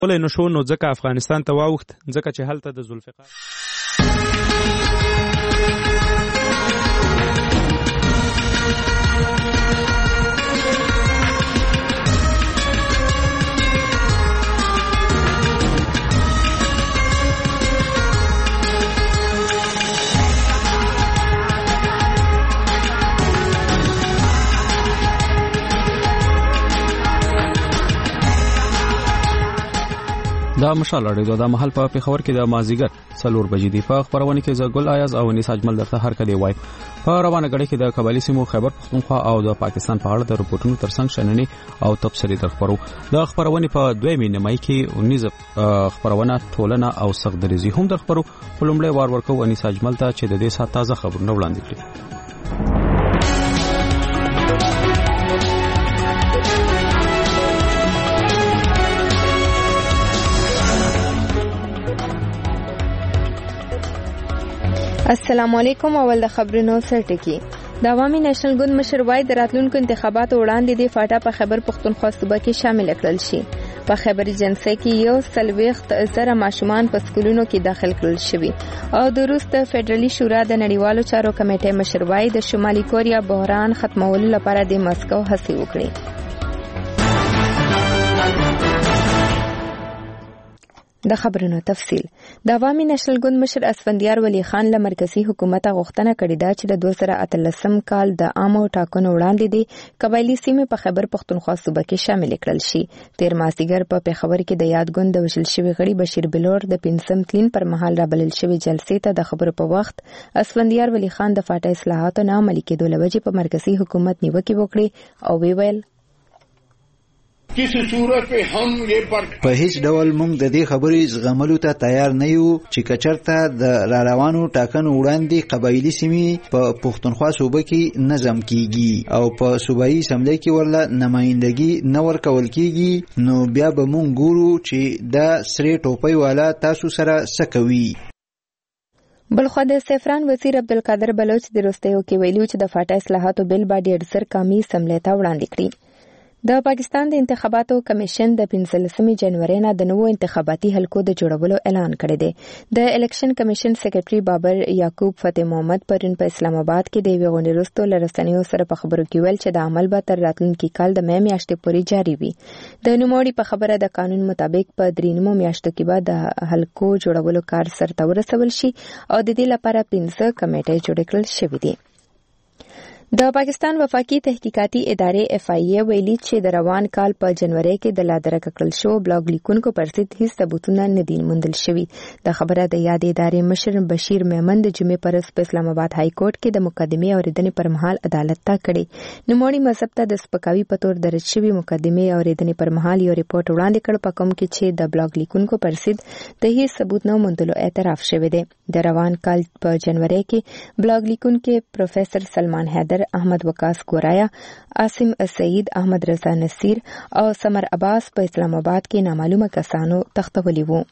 ولې نو شو نو ځکه افغانستان ته واوښت، ځکه چې هلته د ذوالفقار دا مشال اړیدو د محل په پیښور کې د مازیګر 4 بجې دی. په خبرونه کې زګل آیاز او انیس اجمل درته هر کله وای. په روانه غړي کې د قبایلی سیمو خیبر پختونخوا او د پاکستان په اړه د رپورټونو ترڅنګ شننې او تبصرې درخبرو. د خبرونه په 2 مې کې 19 خبرونه ټولنه او سغدریزي هم درخبرو. په لومړی وار ورکو انیس اجمل ته چې د دې سات تازه خبرونه وړاندې کړي. السلام علیکم. اول د خبرونو سرټکی. د عوامي نېشنل ګوند مشر وای د راتلونکو انتخاباتو وړاندې د فاټا په خیبر پختونخوا صوبه کې شامل کړل شي. په خیبر ایجنسی کې 140,000 ماشومان په سکولونو کې داخل کړل شوي او د روس د فدرالي شورا د نړیوالو چارو کمیټې مشر وای د شمالي کوریا بحران ختمولو لپاره د مسکو هڅې وکړي. د خبرونو تفصیل. د عوامي نېشنل ګوند مشر اسفندیار ولی خان له مرکزی حکومت غوښتنه کړې ده چې د 2018 کال د عامو ټاکنو وړاندې د قبایلی سیمې په خیبر پختونخوا صوبه کې شامل کړل شي. تیر مازیګر په پیښور کې د یاد ګوند د وشل شوی غړي بشیر بلور د 5 تلین پر مهال را بلل شوی جلسې ته د خبرو په وخت اسفندیار ولی خان د فاټا اصلاحاتو نه عملي کېدو لوجې په مرکزی حکومت نیوکه وکړي او ویل په هیڅ ډول موږ د دې خبرې زغملو ته تیار نه یو چې کچرته د راروانو ټاکنو وړاندې قبایلی سیمې په پښتونخوا صوبه کې نظم کیږي او په صوبایي اسمبلی کې ورله نمائندګي نه ورکول کیږي، نو بیا به موږ ګورو چې دا سری ټوپۍ والا تاسو سره څه کوي. بلخو د سفران وزیر عبدالقادر بلوچ د روستیو کې ویلو چې د فاټا اصلاحاتو بل باندې ډېر کامي اسمبلی ته وړاندې کړي. د پاکستان د انتخاباتو کمیشن د 15 جنوري نه د نوو انتخاباتي حلقو د جوړولو اعلان کړی دی. د الیکشن کمیشن سیکریټري بابر یعقوب فتح محمد پرون په اسلام آباد کې د یو غونډې وروسته لرسنیو سره په خبرو کې ویل چې د عمل به تر راتلونکي کال د مې میاشتې پورې جاري وي. د نوموړي په خبره د قانون مطابق په 3 میاشتو کې به د حلقو جوړولو کار سرته ورسول شي او د دې لپاره 15 کمیټې جوړ کړل شوې دي. د پاکستان وفاقي تحقیقاتي ادارې FIA ویلي چې د روان کال په جنوري کې د لادرک کړل شو بلاګ لیکونکو پر ضد هیڅ ثبوتونه نه دي موندل شوي. د خبره د یاد ادارې مشر بشیر میمن د جمعې پر ورځ په اسلام آباد های کورټ کې د مقدمې اوریدنې پر مهال عدالت ته کړي. نوموړي مذهب ته د سپکاوي په تور درج شوي مقدمې اوریدنې پر مهال یو ریپورت وړاندې کړ په کوم کې چې د بلاګ لیکونکو پر ضد د هیڅ ثبوت نه موندلو اعتراف شوی دی. د روان کال په جنوري کې بلاګ لیکونکو پروفیسر سلمان حیدر، احمد وقاص ګورایا، عاصم سعید، احمد رضا نصیر او سمر عباس په اسلام آباد کې نامعلومه کسانو تختولي وو.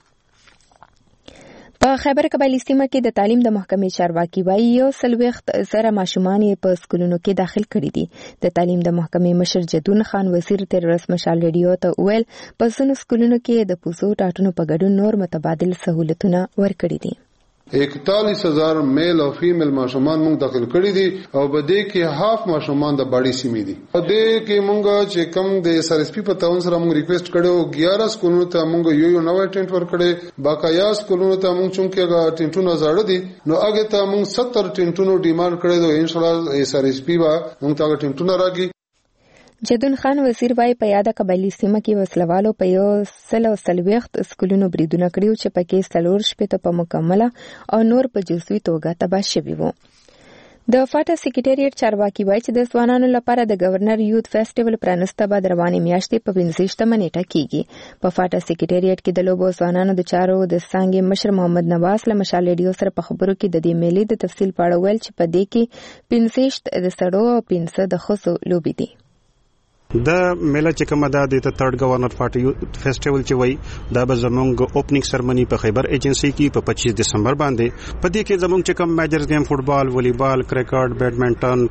په خیبر قبایلی سیمه کې د تعلیم د محکمې چارواکي وایي 140,000 ماشومان په سکولونو کې داخل کړي دي. د تعلیم د محکمې مشر جدون خان وزیر تیر ورځ مشال ریډیو ته ویل په ځینو سکولونو کې د پوزو ټاټونو په ګډون نور متبادل سہولتونه ورکړي دي. 41,000 میل او فیمیل ماشومان مونږ داخل کړي دي او په دې کې هاف ماشومان د باډي سیمې دي. په دې کې مونږ چې کم د SRSP په تاون سره مونږ ریکوست کړو 11 سکولونو ته مونږ یو نوې ټینټ ورکړي، باقایا سکولونو ته مونږ چونکه ټینټونو زړه دي نو هغه ته مونږ 70 ټینټونو ډیماند کړی دی. ان شاء الله SRSP با مونږ ته ټینټونه راګي. جدون خان وزیر وای په یاده قبایلی سیمه کې وسلوالو په 140 سکولونو بریدونه کړیو چې پکې 4 په مکمله او نور په جزوي توګه تباه شوي وو. د فاټا سیکریټریټ چارواکي وایي چې د ځوانانو لپاره د گورنر یوت فیسټیوال پرانسته به د روانې میاشتې په 15 نیټه کیږي. په فاټا سیکریټریټ کې د لوبو ځوانانو د چارو د څنګه مشر محمد نواز له مشال ریډیو سره په خبرو کې د دې میلې د تفصیل په اړه ویل چې په دې کې 15 د سړو او 15 د خصو لوبې دي. دا میله چې کومه ده د تھرډ گورنر پارټي فیسټیوال چې وای دا به زمونږ اوپننګ سرمنی په خیبر ایجنسی کې په 25 دسمبر باندې په دې کې زمونږ چې کوم میجرز گیم فوټبال، والیبال، کرکټ، بیډمنټن،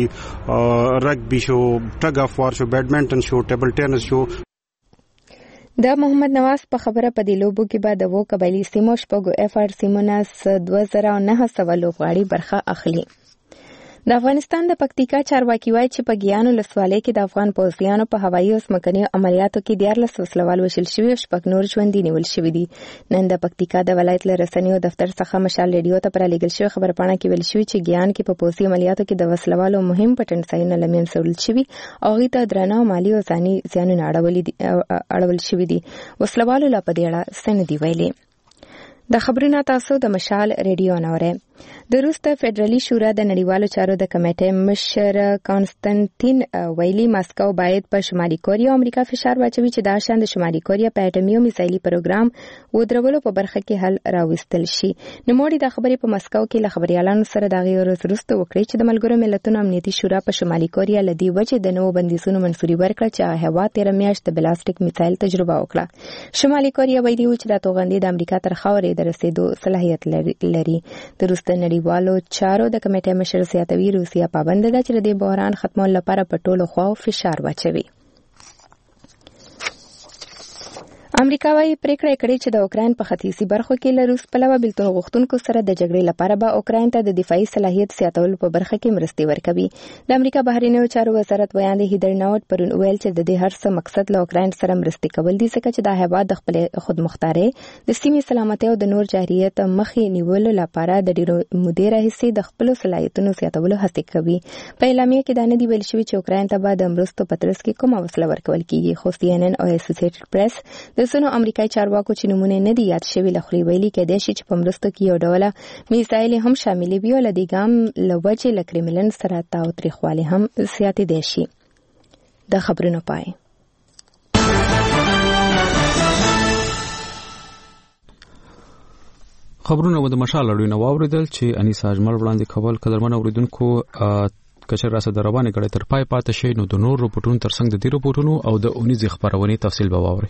کبډي، رګبي شو، ټګ اف وار شو، بیډمنټن شو، ټیبل ټینس شو. د محمد نواز په خبره په دې لوبو کې به د قبایلی سیمو شپږو FR سیمونه 2900 لوبغاړي برخه اخلي. د افغانستان د پکتیکا چارواکي وایي چې په ګیان ولسوالۍ کې د افغان پوځیانو په هوایي او ځمکني عملیاتو کې 14 وسلوال وژل شوي او 6 نور ژوندي نیول شوي دي. نن د پکتیکا د ولایت له رسنیو دفتر څخه مشال ریډیو ته پرلېږل شوی خبرپاڼه کې ویل شوی چې ګیان کې په پوځي عملیاتو کې د وسلوالو مهم پټنځایونه له منځه وړل شوي او هغوی ته درانه مالي او ځاني زیانونه اړول شوي دي. وسلوالو لا په دې اړه څه نه دي ویلي. د خبرونو تاسو د مشال ریډیو نورې. د روس د فدرالي شورا د نړیوالو چارو د کمیټې مشر کانستانتین ویلي ماسکو باید په شمالي کوریا او امریکا فشار واچوي چې دا شان د شمالي کوریا په اټومي او میزایلي پروګرام ودرولو په برخه کې حل راوستل شي. نوموړي د خبرې په مسکو کې له خبريالانو سره د غیر وروسته وکړي چې د ملګرو ملتونو امنیتي شورا په شمالي کوریا لدی وجه د نوو بندیزونو منسوري ورکړه چې هوا 13 میاشت د بلاستیک میزایل تجربه وکړه. شمالي کوریا ویلي چې د توغندې د امریکا تر خاورې د رسیدو صلاحیت لري. د روس د نړیوالو چارو د کمیټې مشر زیاتوي روسیا پابند ده چې د بحران ختمولو لپاره په ټولو خواو فشار واچوي. امریکا وايي پریکړه کړې چې د اوکراین په ختیځي برخو کې له روس پلوه بېلتون غوښتونکو سره د جګړې لپاره به اوکراین ته د دفاعي صلاحیت زیاتولو په برخه کې مرستې ورکوي. د امریکا بهرنیو چارو وزارت ویاند هیدر ناوټ پرون ویل چې د دې هر څه مقصد له اوکراین سره مرستې کول دي ځکه چې دا هیواد د خپل خودمختارۍ د سیمې سلامتۍ او د نور جارحیت مخې نیولو لپاره د ډیرو مودې راهیسې د خپل صلاحیتونو زیاتولو هڅه کوي. په اعلامیه کې دا نه دی ویل شوی چې اوکراین ته به د مرستو په ترڅ کې کومه وسله ورکول کیږي. خو CNN او اسوسییټډ پریس د ځینو امریکایي چارواکو چې نمونه نه دي یاد شوي لخوا ویلي کېدای شي چې په مرستو کې یو ډول میزایل هم شامل وي او له دې ګام له وجې له کرملن سره تاوتریخوالی هم زیاتېدای شي. د خبرونو پای. خبرونه د مشال اړوینه واوریدل چې انیسا اجمل وړاندې کول قدرمن اوریدونکو کچر راسه د روانه غړې تر پای پاتې شي نو د نور رپورټونو ترڅنګ د دې رپورټونو او د اونیز خبرونه تفصیل به واوري.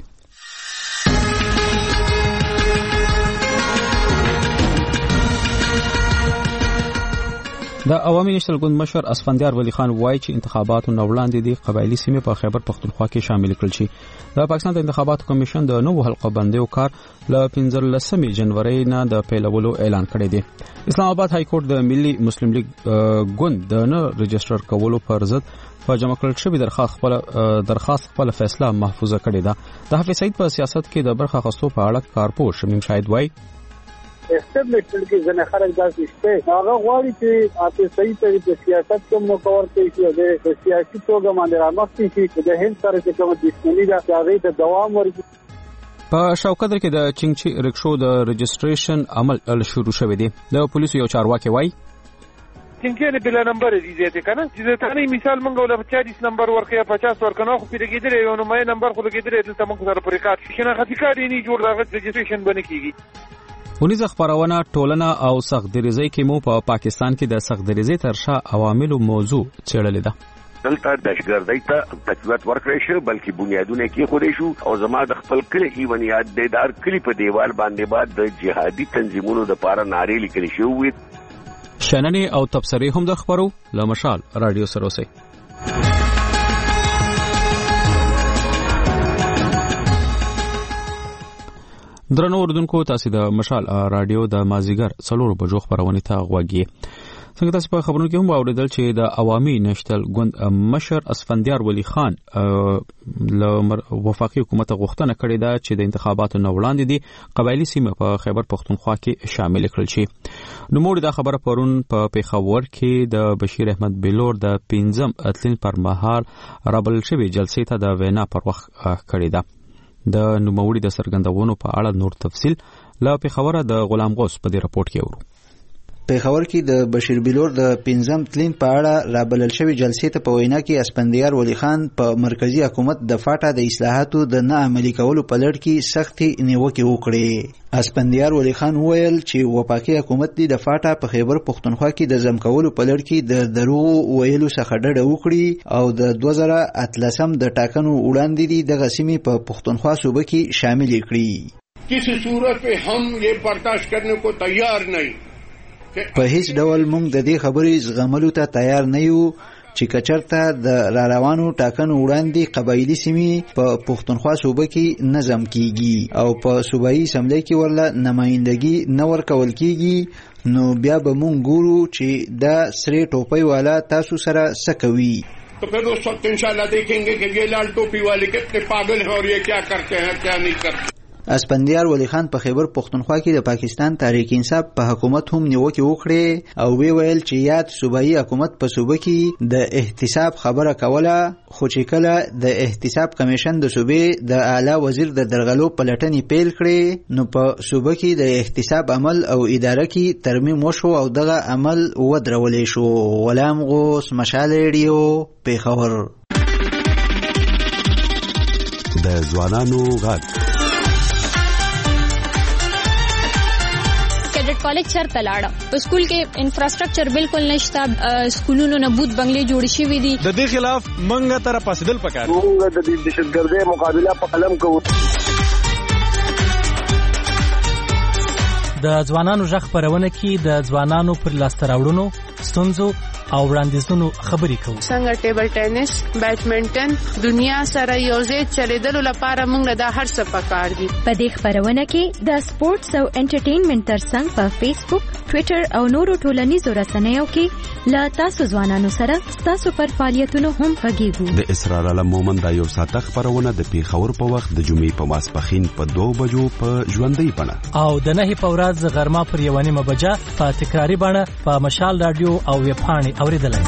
د عوامي نېشنل ګوند مشر اسفندیار ولی خان وایي چې انتخاباتو نو وړاندې د قبایلی سیمې په خیبر پختونخوا کې شامل کړل شي. د پاکستان د انتخاباتو کمیشن د نوو حلقه بندیو کار له 15 جنوري نه د پیلولو اعلان کړی دی. اسلام آباد های کورټ د ملي مسلم لیگ ګوند د نه رجستر کولو پر ضد په جمع کړل شوی درخواست خپل فیصله محفوظه کړې ده. د حافظ سعید په سیاست کې د برخه اخیستو په اړه کارپوه شمیم شاهد وایي استبلیشمنت کې ځنه خلک داسې شته هغه غواړي چې حافظ سعید په سیاست کې مکور کوي چې د سیاسي توګه باندې رامخکې شي د هند سره چې کوم دښمني ده هغه ته دوام ورکړي. په شوکدر کې د چنګچي رکشو د رجستریشن عمل شروع شوی دی. د پولیسو یو چارواکي وایي چنګچي بلا نمبر دي دې کنه چې ته مثال مونږ ولا 40 نمبر ورکه 50 ورکنه خو پیډګیدل یو نو مې نمبر خو لګیدل ته مونږ سره پر ریکارډ شنه خفقاري نه جوړ دا رجستریشن باندې کیږي. ونیز خبرونه ټولنه او سختدریزي کې مو په پاکستان کې د سختدریزي ترشا عواملو موضوع چیرلې ده. دلته دشګردۍ ته تقویت ورکړی شو بلکې بنیادونه کې خوري شو او زما د خپل کلی ایونیات دیدار کلی په دیوال باندې بعد د جهادي تنظیمونو د پاره نارې لیکل شوې. شننې او تبصرې هم د خبرو لمشال رادیو سره اوسئ. درنو اوردونکو تاسو د مشال رادیو د مازیګر 4 بجو خبرونه ته غوږی. څنګه تاسو په خبرونو کې هم اوریدل چې د عوامي نېشنل ګوند مشر اسفندیار ولی خان له وفاقي حکومت غوښتنه کړې ده چې د انتخاباتو نو وړاندې دي قبایلی سیمه په خیبر پختونخوا کې شامل کړل شي. نو موږ دا خبره پرون په پیښور کې د بشیر احمد بلور د 15 اتلین پر مهال رابل شوی جلسې ته د وینا پر وخت کړې ده. د نوموړي د سرګندونو په اړه نور تفصیل لا پیښور د غلام غوث په دې راپورټ کې ورو. پیښور کې د بشیر بلور د 15 تلین په اړه رابلل شوی جلسې ته په وینا کې اسفندیار ولی خان په مرکزی حکومت د فاټا د اصلاحاتو د نه عملي کولو په لړ کې سختي نیوکه وکړه. اسفندیار ولی خان ویل چې وفاقي حکومت د فاټا په خیبر پختونخوا کې د زم کولو په لړ کې د دروغ ویلو څخه ډډه وکړي او د 2013 د ټاکنو وړاندې د غسیمې په پختونخوا صوبه کې شامل کړي. کسی صورت पे हम ये बर्दाश्त करने को तैयार नहीं. په هیڅ ډول موږ د دې خبرې زغملو ته تیار نه یو چې کچرته د راروانو ټاکنو وړاندې قبایلی سیمې په پښتونخوا صوبه کې نظم کیږي او په صوبایي اسمبلی کې ورله نمائندګي نه ورکول کیږي نو بیا به مونږ ګورو چې دا سری ټوپۍ والا تاسو سره څه کوي. तो फिर उस वक्त इंशाल्लाह देखेंगे कि ये लाल टोपी वाले कितने पागल हैं और ये क्या करते हैं क्या नहीं करते. اسپندیار ولی خان په خیبر پختونخوا کې د پاکستان تحریک انصاف په حکومت هم نیوکه وکړه او وی ویل چې یاد صوبایي حکومت په صوبه کې د احتساب خبره کوله خو چې کله د احتساب کمیشن د صوبې د اعلی وزیر د درغلو پلټنې پیل کړې نو په صوبه کې د احتساب عمل او اداره کې ترمیم وشو او دغه عمل ودرولې شو. غلام غوث مشال ریډیو پیښور. د ځوانانو غږ کالج چرته لاړه په سکول کې انفراستراکچر بالکل نشته سکولونو نه بوت بنگلې جوړ شوې دي. د دې خلاف منګه تر پاسدل پکار موږ د دهشتګردۍ مقابله په قلم کوو. د ځوانانو ژغ خپرونه کې د ځوانانو پر لاسته راوړنو ستونزو او وړاندیزونو خبرې کوو. څنګه ټیبل ټینس بیډمنټن دنیا سره یوځای چلیدلو لپاره موږ د هر څه پکار دي. په دې خبرونه کې د سپورتس او انټرټینمنټ ترڅنګ په فیسبوک ټوئیټر او نورو ټولنیزو رسنیو کې لا تاسو ځوانانو سره تاسو پر فعالیتونو هم غږیږو. د اسرار علم مومن د یو ساعت خبرونه د پیښور په وخت د جمعې په ماسپخین په 2 بجو په ژوندۍ بڼه او د 9 په ورځ غرمه پر 1 بجه په تکراری بڼه په مشال رادیو او ویب پاڼې اوریدلای.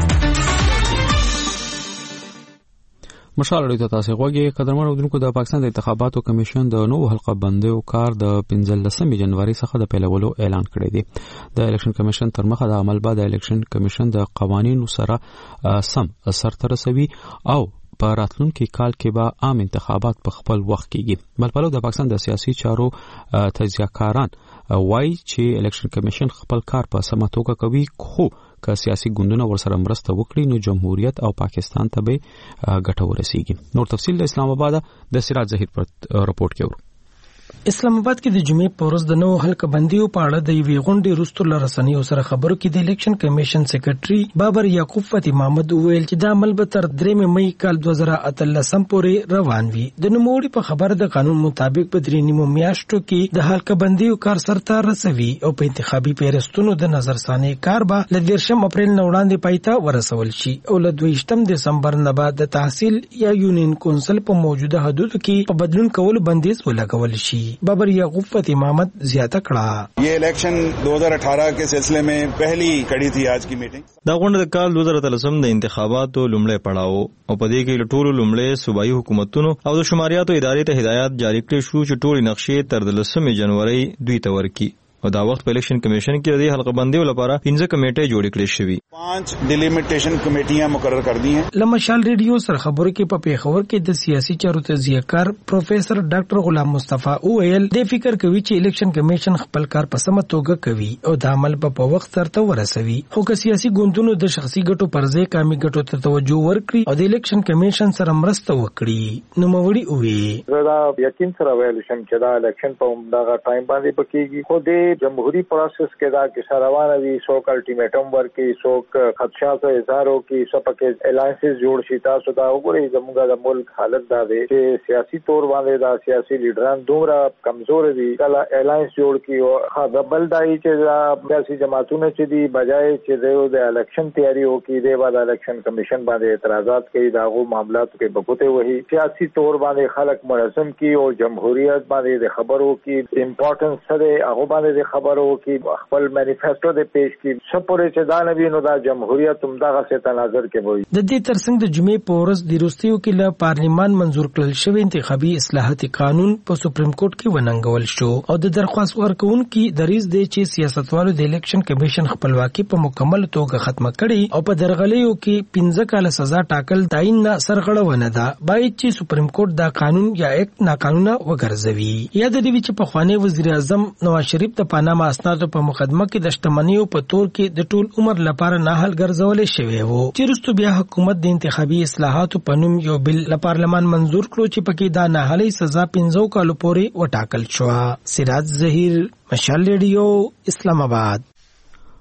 مشال رادیو ته تاسو غوږی قدرمن اودونکو. د پاکستان د انتخاباتو کمیشن د نوو حلقه بندیو کار د 15 جنوري څخه د پیلولو اعلان کړی دی. د الیکشن کمیشن تر مخه د عمل بعد د الیکشن کمیشن د قوانینو سره سم سرته رسوي او په راتلونکي کال کې به عام انتخابات په خپل وخت کېږي. بلپلو د پاکستان د سیاسي چارو تجزیه‌کاران وایي چې الیکشن کمیشن خپل کار په سمه توګه کوي خو که سیاسي ګوندونه ورسره مرسته وکړي نو جمهوریت او پاکستان ته به ګټه ورسیږي. نور تفصیل د اسلام آباد د سراج ظهیر پر رپورت کې ورو. اسلام آباد کې د جمعې په ورځ د نو حلقه بندیو په اړه د یوې غونډې وروسته له رسنیو سره خبرو کې د الیکشن کمیشن سیکریټري بابر یعقوب فتحی محمد وویل چې دا عمل به تر 3 مې کال 2018 پورې روان وي. د نوموړي په خبره د قانون مطابق په 3 میاشتو کې د حلقه بندیو کار سرته رسوي او په انتخابي پیرستونو د نظرثاني کار به ل 13 اپریل نه وړاندې پایته ورسول شي او ل 22 دسمبر نه بعد د تحصیل یا یونین کونسل په موجوده حدودو کې په بدلون کولو بندیز ولګول شي. بابر یعقوب فتحی محمد زیاته کړه یہ الیکشن 2018 کے سلسلے میں پہلی کڑی تھی آج کی میٹنگ. دا غونډه د کال 2013 د انتخاباتو لومړی پړاو او په دې کې ټولو لومړی صوبایي حکومتونو او د شماریاتو ادارې ته هدایت جاری کړې شو چې ټول نقشې تر 10 جنوري دوی ته ورکړي او دا وخت په الیکشن کمیشن کې د حلقه بندیو لپاره 15 کمیټې جوړې کړې شوې. 5 ډیلیمیټیشن کمیټیاں مقرر کړې دي ہیں. لمشال ریډیو سره خبرو کې په پیښور کې د سیاسي چارو تجزیه‌کار پروفیسر ډاکټر غلام مصطفی اویل د فکر کوي چې الیکشن کمیشن خپل کار په سمه توګه کوي او د عمل په وخت سره ورسوي خو که سیاسي ګوندونو د شخصي ګټو پر ځای قومي ګټو ته توجه ورکړي او د الیکشن کمیشن سره مرسته وکړي نو موړي اووي دا یقین سره ویل شم چې دا الیکشن په دغه ټایم باندې پکېږي خو د جمهوریت پروسس کې دا کې روانه دي څوک الټیمیټم ورکي څوک خدشات اظهارو کې سپکه الائنسز جوړ شي. تاسو دا وګورئ زموږ د ملک حالت دا دی چې سیاسي تور باندې دا سیاسي لیډران دومره کمزور دي کله الائنس جوړ کی او خبل دای چې دا سیاسي جماعتونه چې دي بجای چې د الیکشن تیاری وکړي د بعد الیکشن کمیشن باندې اعتراضات کوي داغو معاملاتو کې بغوته وਹੀ سیاسي تور باندې خلک منظم کی او جمهوریت باندې د خبرو کې امپورټنس سره هغه باندې خبرو کې خپل مانیفیسټو د پیش کې سپورې چې دا نبی نو دا جمهوریت هم دغه څه تناظر کې وي. د دې ترڅنګ د جمعې په ورځ د روستیو کې له پارلیمان منزور کړل شوی انتخابي اصلاحات قانون په سپریم کورټ کې وننګول شو او د درخواست ورکوونکو دریځ دی چې سیاستوالو د الیکشن کمیشن خپلواکي په مکمل توګه ختمه کړي او په درغلیو کې 15 کال سزا ټاکل تعین نه سرغړونه ده باید چې سپریم کورټ دا قانون یا اکټ ناقانونه وګرځوي. یاد دی چې په خوانی وزیر اعظم نواز شریف د پاناما اسنادو په مقدمه کې د شتمنیو په تور کې د ټول عمر لپاره ناحل ګرځول شوی وو چې وروسته بیا حکومت د انتخابي اصلاحاتو په نوم یو بل له پارلمان منزور کړو چې پکې دا ناحلي سزا 15 کال پورې وټاکل شو. سراج ظهیر مشال ریډیو اسلام آباد.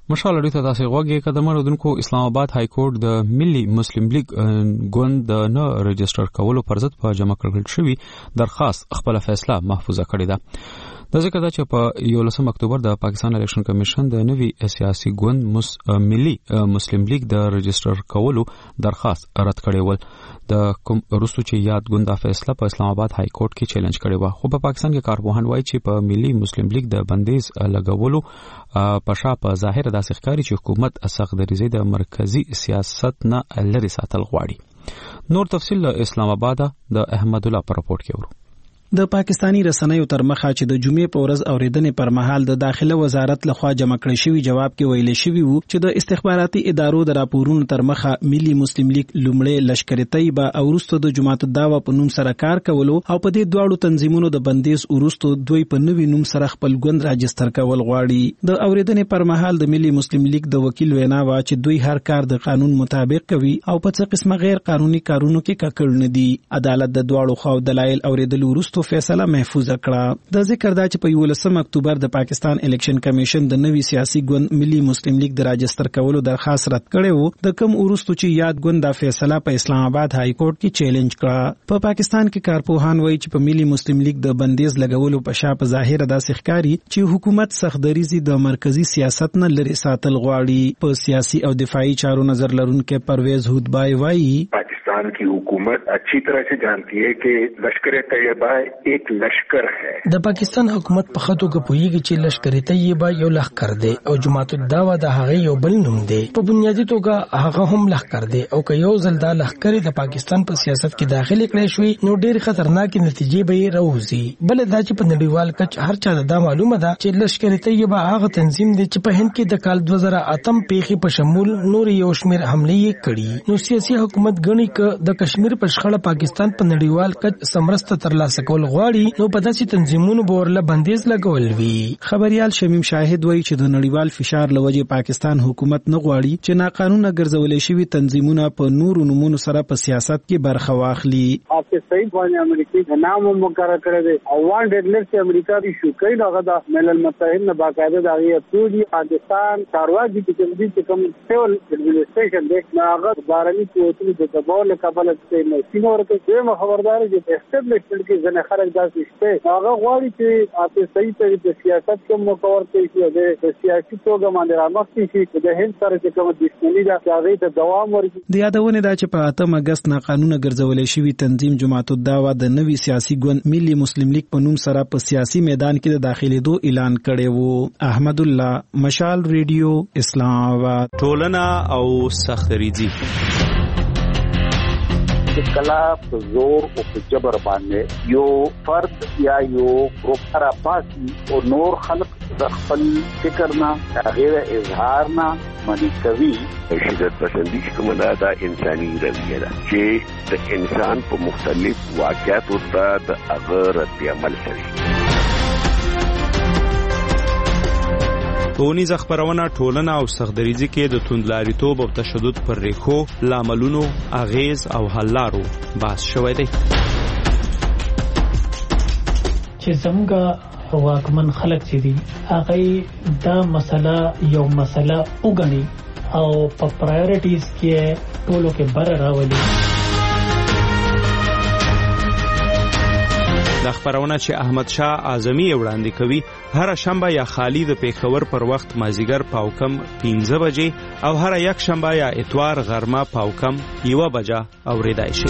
مشال اړیته تاسو غوږی قدمونو دونکو اسلام آباد های کورټ د ملي مسلم لیگ ګوند د نه رجستر کولو پر ضد په جمع کړل شوی درخواست خپل فیصله محفوظه کړې ده. د ذکر دا چې په 11 اکتوبر د پاکستان الیکشن کمیشن د نوي سیاسي ګوند ملي مسلم لیگ د رجستر کولو درخواست رد کړی و. د کوم روسو چې یاد ګوند د فیصله په اسلام آباد های کورټ کې چیلنج کړی و، خو په پاکستان کې کارپوهان وایي چې په ملي مسلم لیگ د بندیز لګولو په شا په ظاهر داسې ښکاري چې حکومت سخت دریځي د مرکزی سیاست نه لري ساتل غواړي. نور تفصیل اسلام آباد د احمد الله پر رپورت کې ورو. د پاکستانی رسنیو تر مخه چې د جمعې په ورځ اوریدنې پر مهال د داخله وزارت لخوا جمع کړی شوی جواب کې ویل شوی وو چې د استخباراتي ادارو د راپورونو تر مخه ملي مسلم لیگ لومړی لشکر طیبه او وروسته د جماعت الدعوه په نوم سره کار کولو او په دې دواړو تنظیمونو د بندیز وروسته دوی په نوي نوم سره خپل ګوند راجستر کول غواړي. د اوریدنې پر مهال د ملي مسلم لیگ د وکیل وینا وا چې دوی هر کار د قانون مطابق کوي او په څه قسمه غیر قانوني کارونو کې ککړ نه دي. عدالت د دواړو خو دلایل اوریدل وروسته فیصله محفوظ کړه. د ذکر دا چې په 11 اکتوبر د پاکستان الیکشن کمیشن د نوي سیاسي ګوند ملي مسلم لیگ د راجستر کولو درخواست رد کړی وو. د کم ورستو چې یاد ګوند د فیصله په اسلام آباد های کورټ کې چیلنج کړه. په پاکستان کې کارپوهان وایي چې په ملي مسلم لیگ د بندیز لګولو په شا په ظاهر داسې ښکاري چې حکومت سخت دریځي د مرکزی سیاست نه لري ساتل غواړي. په سیاسي او دفاعي چارو نظر لرونکو پرویز هودبای وایي पाकिस्तान की हुकूमत अच्छी तरह से जानती है कि लश्कर तैयबा एक लश्कर है. د پاکستان حکومت په خطو کې پوهیږي چې لشکر طیبه یو لښکر دی او جماعت الدعوه د هغه یو بل نوم دی. په بنیادی توګه هغه هم لښکر دی او که یو ځل دا لښکر د پاکستان په سیاست کې داخلي کړی شوی نو ډېر خطرناک نتیجې به راوځي. بل دا چې په نړیوال کچ هر چا دا معلومه ده چې لشکر طیبه هغه تنظیم دی چې په هند کې د کال 2008 پیښې په شمول نور یو شمېر حملې کړي. نو سیاسي حکومت غني ک د کشمیر په شخړه پاکستان په نړیوال کچ سمرسته ترلاسه کول غواړي نو په داسې تنظیمونو بورله بندیز لګول وی. خبريال شمیم شاهد وایي چې د نړیوال فشار لوجې پاکستان حکومت نه غواړي چې ناقانونه ګرځولې شوی تنظیمونه په نورو نمونو سره په سیاست کې برخه واخلي. اپ صحیح باندې امریکای نام مقرر کړی دی او وانټډ لیست امریکا دی شو کوي دغه د ملل متحد نه باقاعده دغه ټولي پاکستان کارواکي چې کوم سیول ایڈمنسټریشن دی هغه بارني قوتونو د دباو له کابل څخه نه سینور کې یو خبردار دي چې اسټابلیشمنت کې ځنه خلک داسې شته هغه غواړي چې اپ صحیح طریقې سیاست کوم مکور کوي د سیاسي توګه باندې رامخکې شي د هند سره چې کوم دښمنی ده هغه ته دوام ورکړي. د یادونه دا چې په 8 اگست ناقانونه ګرځولې شوی تنظیم جماعت الدعوه د نوي سیاسي ګوند ملي مسلم لیگ په نوم سره په سیاسي میدان کې د داخليدو اعلان کړی وو. احمد الله مشال ریډیو اسلام آباد. ټولنه او سختریزي کلا په زور او په جبر باندې یو فرد یا یو گروپ را پاسي او نور خلق د خپل فکر نه غیر اظهار نه منی کوي. شدت پسندی کومه دا انساني رویه ده چې د انسان په مختلف واقعاتو ته د هغه رد عمل کوي. ټولنیز خبرونه ټولنه او سختدریزي کې د توندلاریتوب او تشدد پر ریښو لاملونو اغیز او حل لارو بحث شوی دی. چې څنګه واکمن خلک چې دي هغه دا مسله یو مسله وګڼي او په پرایورټیز کې ټولو کې بر راولي. د خبرونه چې احمد شاه اعظمي وړاندې کوي هر شنبه یا خالی د پیښور پر وخت مازیګر پاوکم 15 بجې او هر یک شنبه یا اتوار غرمه پاوکم 1 بجه اوریدای شي.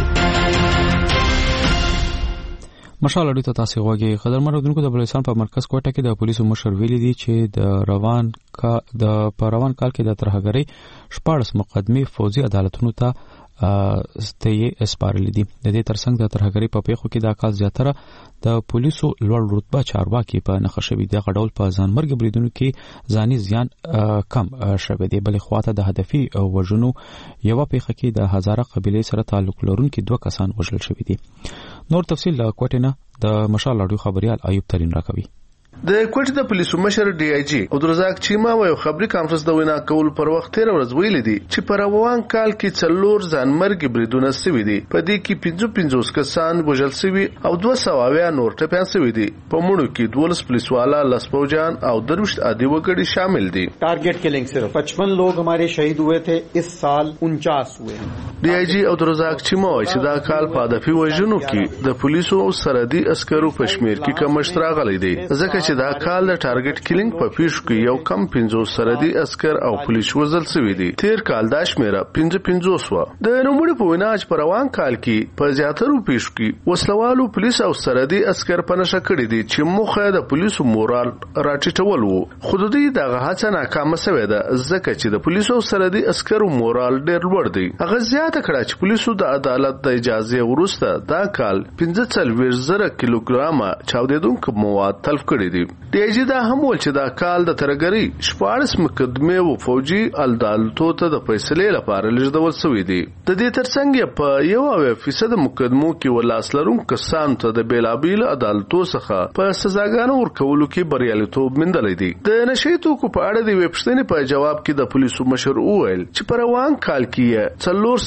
مشال اړیته تاسو غوږی قدر مرودونکو د بلوچستان په مرکز کوټه کې د پولیسو مشر ویلي دي چې د روان کال کې د ترهګرۍ 14 مقدمه فوجي عدالتونو ته اسپارل دي. د دې ترڅنګ د ترهګرۍ په پیښو کې د کال زیاتره د پولیسو لوړ رتبه چارواکي په نخښه شوی دی. غډول په ځانمرګ بریدونو کې ځاني زیان کم شوی دی. بلې خواته د هدفي وژنو یو پیښه کې د هزاره قبيله سره تعلق لرونکي 2 کسان وژل شوی دي. نور تفصیل له کوټینه د مشال اډیو خبريال ایوب ترين راکوي. د کوټ د پولیسو مشر ډي آی جی عبدالرزاق چیما یو خبري کانفرنس د وینا کول پر وخت تیر ورځ ویل دي چې په روان کال کې څلور ځانمرګي بریدونه شوي دي په دې کې 55 کسان وژل شوي او 200 نور ټپيان شوي دي په مړو کې 12 پولیسوالا لسپوجان او 23 عادي وګړي شامل دي टारगेट किलिंग सिर्फ 55 लोग हमारे शहीद हुए थे इस साल 49 हुए D I G عبدالرزاق چیما چې دا کال په هدفي وژنو کې د پولیسو او سرحدي عسکرو په شمیر کې کمښت راغلی دی ځکه چې دا کال د ټارګټ کیلینګ په پیښو کې یو کم 50 سرحدي عسكر او پولیس وژل شوي دي تیر کال دا شمیره 55 و د نوموړي په وینا چې په روان کال کې په زیاترو پیښو کې وسلوالو پولیس او سرحدي عسكر په نشه کړی دي چې موخه د پولیسو مورال راټیټول وو خو د دې دغه هڅه ناکامه شوې ده ځکه چې د پولیسو او سرحدي عسكرو مورال ډېر لوړ دی هغه زیاته کړه چې پولیسو د عدالت د اجازه وروسته دا کال 45,000 کیلوګرامه چاودیدونکو مواد تلف کړي دي ډي آی جي دا هم ول چې دا کال د ترګری 14 مقدمه او فوجي عدالتو ته د فیصلې لپاره لږدول شوې دي د دې ترڅنګ په 1% مقدمو کې ولاسلرون کسان ته د بیلابیل عدالتو څخه په سزاګانو ورکولو کې بریالیتوب مندلې دي د نشیتو کو په اړه د ویبپاڼې په جواب کې د پولیسو مشر وویل چې په روان کال کې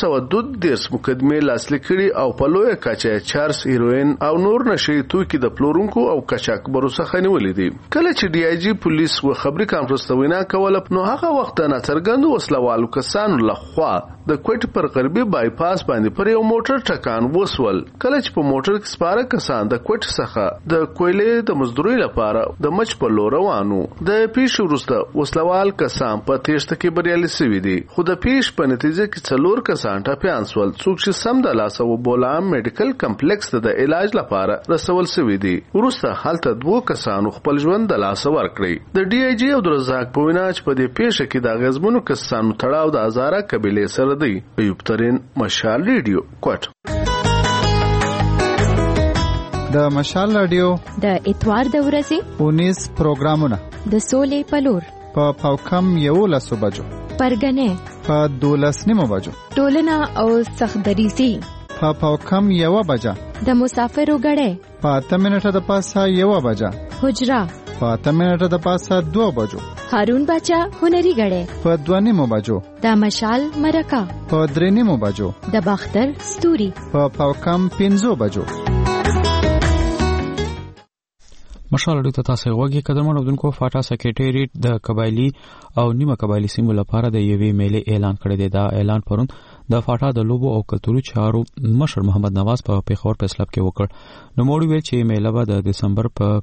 432 مقدمه لاسلیک کړي او په لوی کچه چارس هیروین او نور نشیتو کې د پلورونکو او قاچاقبرو څخه نیولې دي کله چې ډي آی جی پولیس و خبري کانفرنس ته وینا کوله نو هغه وخت نه څرګندو وسلوالو کسانو لخوا د کوټ پر غربي بایپاس باندې پر یو موټر ټکان وسول کله چې په موټر کې سپاره کسان د کوټ څخه د کویلې د مزدوري لپاره د مچ په لور روانو د پیښ وروسته وسلوال کسان په تېښته کې بریالي شوي دي خو د پیښ په نتیجه کې 4 کسان ټپيان شول څوک چې سم د لاس او بولام میډیکل کمپلیکس ته د علاج لپاره رسول شوي دي وروسته هلته 2 کسانو خپل ژوند د لاس ورکړي د ډي آی جی عبدالرزاق په وینا چې په دې پیښه کې د غزمنو کسانو تړاو د هزاره قبيله سره دی ایوب ترين مشال ریډیو کوټ د مشال رادیو د اتوار د ورځې 19 پروګرامونه د سولې پلور په پاوکم 11 بجو پرګنې په 12 بجو ټولنه او سخدریزي په پاوکم 1 بجه د مسافرو غړې په 8 منټه د پاسه 1 بجه حجرا په 8 منټه د پاسه 2 بجو هارون بچا هنري غړې په 2 بجو د مشال مرکا په 3 بجو د باختر ستوري په پاوکم 15 بجو مشال اړیو ته تاسو غوږی قدمونو ودونکو فاټا سکریټریټ د قبایلی او نیمه قبایلی سیمو لپاره د یوې میلې اعلان کړی دی دا اعلان پرون د فاټا د لوبو او کلتوري چارو مشر محمد نواز په پیښور په اسلام کې وکړ نو موږ ویل چې میله به د دسمبر په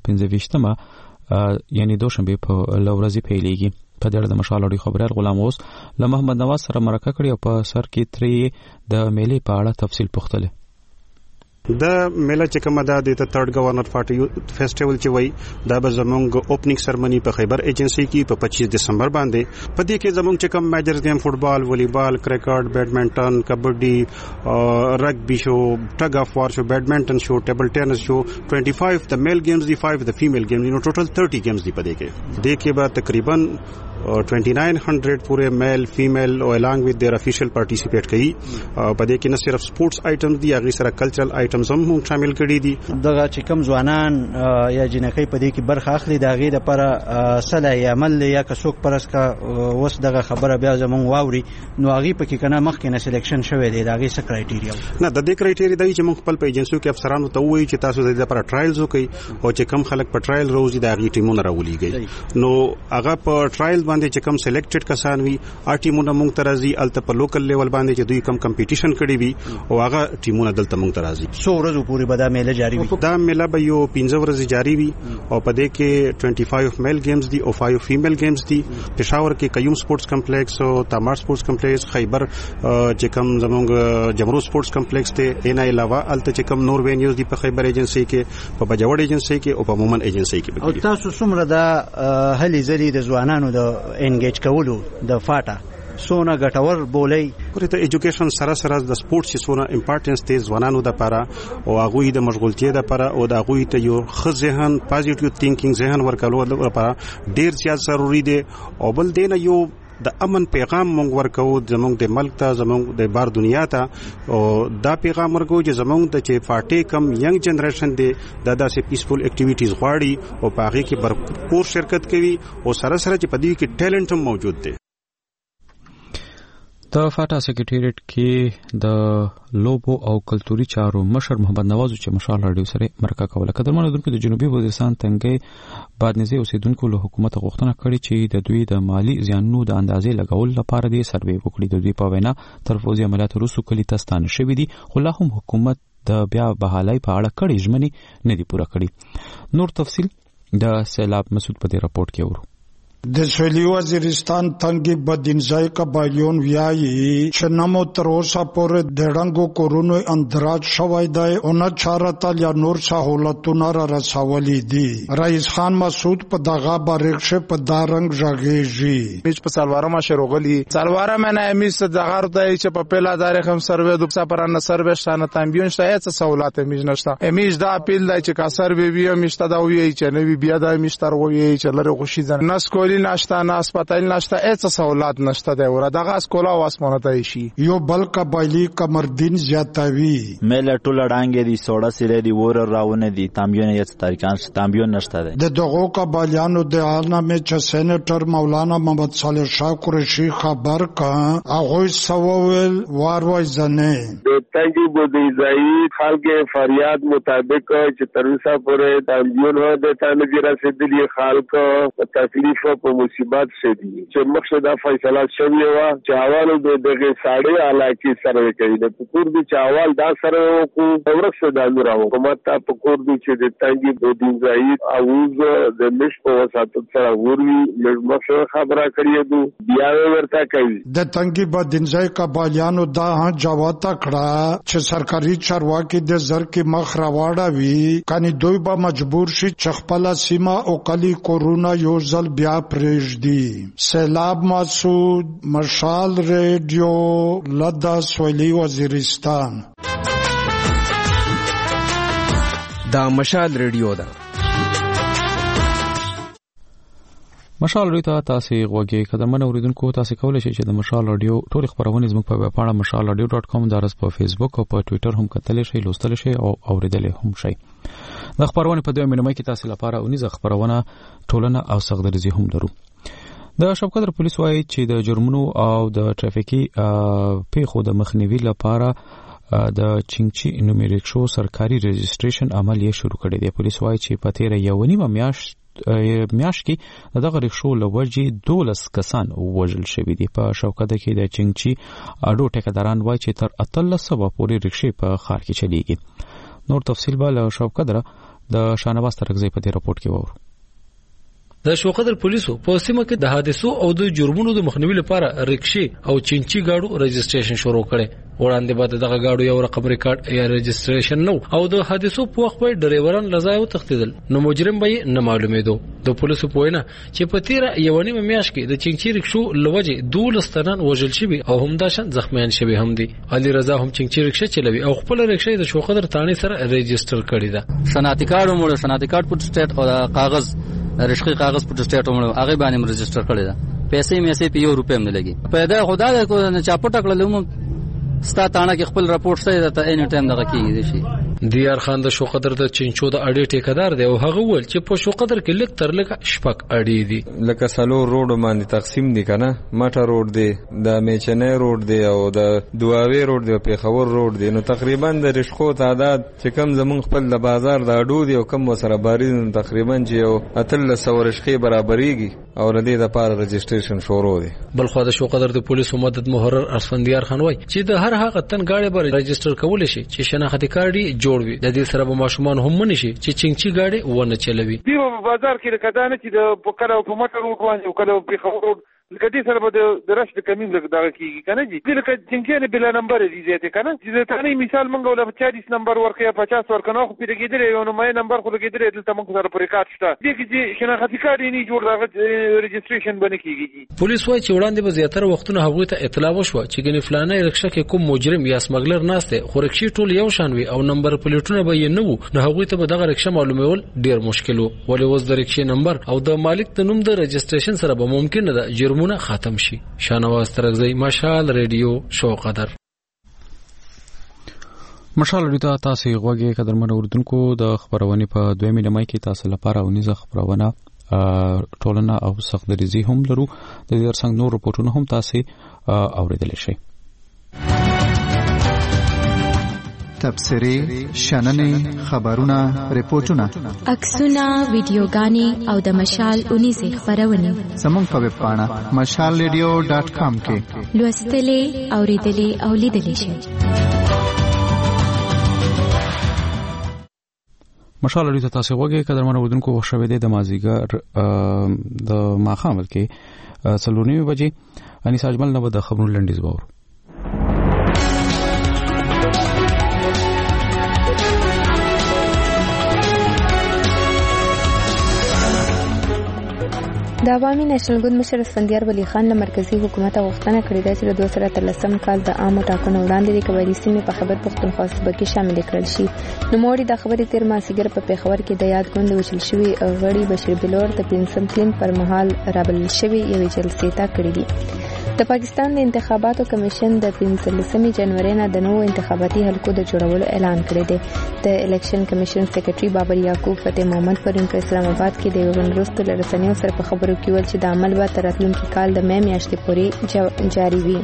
15مه یعنی دوشنبه په لورځي پیلېږي په دې اړه د مشال اړیو خبريال غلام اوس له محمد نواز سره مرکه کړې او په سر کې ترې د میلې په اړه تفصیل پوښتله د میله چې کومه ده د تھرد گورنر پارټي فیسټیوال چې وای دا به زمونږ اوپننګ سرمنی په خیبر ایجنسی کې په 25 دسمبر باندې په دې کې زمونږ چې کوم میجرز گیم فوټبال والیبال کرکټ بیډمنټن کبډي رګبي شو ټګ اف وار شو بیډمنټن شو ټیبل ټینس شو 25 د میل گیمز دی 5 د فیمیل گیمز نو ټوټل 30 گیمز دی په دې کې به تقریبا 2900 پورے میل فیمیل او along with their official participate کړي په دې کې نه صرف سپورتس آیټمز دي هغه سره کلچرل آیټمز هم شامل کړي دي دغه چې کوم ځوانان یا جنکۍ په دې کې برخه اخلي دا غي د پر صلاح عمل یا کڅوک پرس کا وس دغه خبره بیا زمون واوري نو هغه پکې کنه مخکې نه سلیکشن شوی دی دا غي څه کرایټیریا نه د دې کرایټیریا دی چې موږ خپل په ایجنسیو کې افسرانو ته وایي چې تاسو د دې لپاره ټرایلز وکړئ او چې کم خلک په ټرایل روزي دا غي ټیمونه راولېږي نو هغه په ټرایل باندې چې کم سلیکټډ کسان وي ټیمونه موږ ترازي الته په لوکل لیول باندې چې دوی کم کمپټیشن کړي وي او هغه ټیمونه دلته موږ ترازي 100 ورځې پورې به دا میله جاری وي دا میله به یو 15 ورځې جاری وي او په دې کې 25 میل گیمز دي او 5 فیمیل گیمز دي پېښور کې قیوم سپورتس کمپلیکس او تامار سپورتس کمپلیکس خیبر چې کم زمونږ جمرو سپورتس کمپلیکس ته نه علاوه الته چې کم نور وینیوز دي په خیبر ایجنسی کې په بجوړ ایجنسی کې او په مومن ایجنسی کې او تاسو څومره د هلي زلي د ځوانانو د انګیج کولو د فاټا سونه ګټور بولې پرې ته ایجوکیشن سره د سپورتس چې سونه امپورټنس دی ځوانانو د لپاره او هغه د مشغولتیا د لپاره او د هغه ته یو ښه ذهن پازیټیو تینکینګ ذهن ورکولو لپاره ډیر زیات ضروری دی او بل دینه یو د امن پیغام مونږ ورکو زمونږ د ملک ته زمونږ د بار دنیا ته او دا پیغام ورکو چې زمونږ د چې پارټي کم ینګ جنریشن دی دا داسې پیسفول اکټیویټیز غواړي او په هغه کې بھرپور شرکت کوي او سره سره چې په دې کې ټیلنټ هم موجود دی. د فاټا سکریټریټ کې د لوبو او کلتوري چارو مشر محمد نواز چې مشال راډیو سره مرکه کوله. قدرمنو دونکو د جنوبي وزیرستان تنګي بادنزي اوسیدونکو له حکومت غوښتنه کړې چې د دوی د مالی زیانونو د اندازې لګول لپاره د سروې وکړي. د دوی په وینا تر فوزي عملیات وروسته کلی تستانه شوې دي خو لا هم حکومت د بیا بحالۍ په اړه کړي ژمنې نه دي پوره کړي. نور تفصیل د سیلاب مسعود په دې راپورټ کې ورو. د سویلي وزیرستان تنګي بدینځای قبایلیون ویایي چې نمو تر اوسه پورې د رنګو کورونو اندراج شوی دی او نه چارته یا نور سہولتونه را رسولي دي. رئیس خان مسعود په دغه باریکشه په دارنګ ژغېږي. میش په سالواره ما شروغلی سالواره منه میش دغه ته چې په پیلا دارې هم سروې د سپرانه سروې شانه تامبیون شته څه سہولت میش نشته. میش دا اپیل دی چې کا سروې وی میش ته دا وی چې نه بیا دا میش تر وی چې لره خوشي ځنه نسکولی نشته نه اسپیټال نشته هیڅ سہولت نشته دی ور دغه اسکولا واسمنه ته شي. یو بل قبایلی کمردین زیاتوي مله ټوله ډانګې دي سوړه سره دي ور راونه دي تامبیون یې تاریخان تامبیون نشته دی. د دغه قبایلیانو د عالمه چې سېنیټر مولانا محمد صالح شاه قریشي خبر کا هغه سوول واروي زنه د تنګي بودیزای خلک فریاد مطابق چې ترسا پورې تامبیون هو د تانګي رسیدلی خلک تکلیف په مصیبت شدي چې مقصد فیصله شوی و چې حواله د دغه ساړې علاقې سره کوي د پکور دي چې حوال دا سره کو ورسره د نور حکومت ته پکور دي چې د تنګي بودیزای اوز د مش په وساتو سره وروي مخه خبره کړی دو بیا ورته کوي. د تنګي بودیزای قبایلیانو دا جواب تکړه چې سرکاري چارواکي د زر کې مخ راوړاوي کانی دوی به مجبور شي چې خپل سیمه او کلی کورونا یو ځل بیا پرېږدي. سیلاب مسعود مشال ریډیو لدا سویلي وزیرستان. دا مشال ریډیو ده. مشال ریډیو ته تاسو غوږی قدمونه اوریدونکو تاسو کولای شئ چې د مشال ریډیو ټول خبرونه زموږ په ویب پاڼه mashalradio.com درس په فیسبوک او په ټوئیټر هم کتلی شئ لوستل شئ او اوریدل هم شئ. د خبرونه په دوه مینه کې تاسو لپاره اونیزه خبرونه ټولنه او سغدرزي هم درو. د شبکدر پولیس وایي چې د جرمونو او د ټرافیکي پیښو د مخنیوي لپاره د چنګچی نومې رکشو سرکاري رجسټریشن عمل یې شروع کړی دی. پولیس وایي چې په تیر یو نیمه میاشت کې دغه رکشو لوجې 12 کسان وژل شوي دي. په شوکده کې د چنګچی اډو ټیکداران وایي چې تر 1300 پورې رکشې په ښار کې چلیږي. نور تفصیل به له شوکدر د شانواز ترغزي په دې راپورټ کې وورو. د شوقدر پولیسو په سیمه کې د حادثو او د جرمونو د مخنیوي لپاره رکشې او چنچي گاډو رجسټریشن شروع کړي. وړاندې بعد دغه گاډو یو رقم ریکارډ یا رجسټریشن نو او د حادثو په وخت په ډرایوران لزای وتښتیدل نو مجرم به نه معلومېدو. د پولیسو په وینا چې په تیر یو نیمه میاشت کې د چنچي رکشو لوجې 12 تنان وژل شوي او همداشان زخمیان شوي هم دي. علي رضا هم چنچي رکشه چلوي او خپل رکشه د شوقدر تانی سره رجسټر کړی ده. شناختی کارت مو شناختی کارت په سټیټ او کاغذ رشقي کاغذ په سټیټ مو هغه باندې رجسټر کړی ده. پیسې مې په 1 روپیا نه لګي. پیدا خدا د چاپټ کړل ستا تانه کې خپل راپورټ شته ته اینی ټایم دغه کیږي شي. دیار خان د شوقدر د چنچو د اډې ټیکدار دی او هغه ول چې په شوقدر کې لک تر لک شپک اډې دي. لکه سالو روډ باندې تقسیم دي کنه مټه روډ دی د میچنې روډ دی او د دواوی روډ دی او پیښور روډ دی. نو تقریبا د رشقو تعداد چې کم زمون خپل د بازار د اډو دی او کم وسره بارین تقریبا چې یو 1300 رشقي برابرېږي او ردی د پاره رجسټریشن شروع دی. بل خو د شوقدر د پولیسو مدد محرر اسفندیار خان وای چې د هر هغه تن گاډي بر رجسټر کول شي چې شناختی کارت جوړ وي. د دې سره به ماشومان هم منشي چې چنګچي گاډي ونه چلوي. دی په بازار کې کدانه چې د پکړه حکومت روډ باندې کله په خبرو لکه دې سره به د رش د کمین لګ دغه کیږي کنه جی دې لکه چنګچي نه بلا نمبر دي زیاته کنه چې ته مثال مونږ ولا 40 نمبر ورکه 50 ورکنه خو پیډګیدل یو نو مې نمبر خو لګیدل دلته مونږ سره پر ریکارډ شته دې کې شناختی کارت نه جوړ راغی رجسټریشن باندې کیږي. پولیس وايي چې وړاندې به زیاتره وختونه هغه ته اطلاع وشو چې ګنې فلانه رکشه کې کوم مجرم یا سمګلر ناشته خو رکشي ټول یو شان وي او نمبر پلیټونه به یې نه وو نو هغه ته به دغه رکشه معلومول ډیر مشکل وو. ولې وز د رکشي نمبر او د مالک د نوم د رجسټریشن سره به ممکن نه ده جرم جرمونه ختم شي. شانواز ترغزی، مشال ریډیو شوقدر. مشال ریډیو تاسو غوږی قدرمن اوردونکو د خبرونه په 2 مې کې تاسو لپاره ونیزه خبرونه ټولنه او سختدریزي هم لرو. د دې څنګه نور رپورټونه هم تاسو اوریدل شئ. تبصرې، شننې، خبرونه، رپورټونه، عکسونه، ویډیوګانې او د مشال اونیزه خبرونه زموږ په ویب پاڼه mashalradio.com کې لوستلې، اوریدلې او لیدلې شئ. مشال ریډیو تاسو غوږی قدرمن اوردونکو خوشاله د مازیګر د ماخامل کې 3:30 بجې انیس اجمل نو د خبرونو لنډیز باور. د عوامي نېشنل ګوند مشر اسفندیار ولی خان له مرکزی حکومت غوښتنه کړې ده چې د 2013 کال د عامو ټاکنو وړاندې د قبایلي سیمې په خیبر پښتونخوا صوبه کې شامل کړل شي. نوموړي د خبرې تیر مازیګر په پیښور کې د یاد ګوند وشل شوی غړي بشیر بلور د پنسم کلین پر مهال رابل شوی یوې جلسې ته کړی دي. د پاکستان د انتخاباتو کمیشن د 15 جنوري نه د نوو انتخاباتي حلقو د جوړولو اعلان کړی دی. د الیکشن کمیشن سیکریټري بابر یعقوب فتح محمد پرون په اسلام آباد کې د ورنروست لرسنیو سره په خبرو کې ول چې د عمل به تر راتلونکي کال د مې میاشتې پورې جاری وي.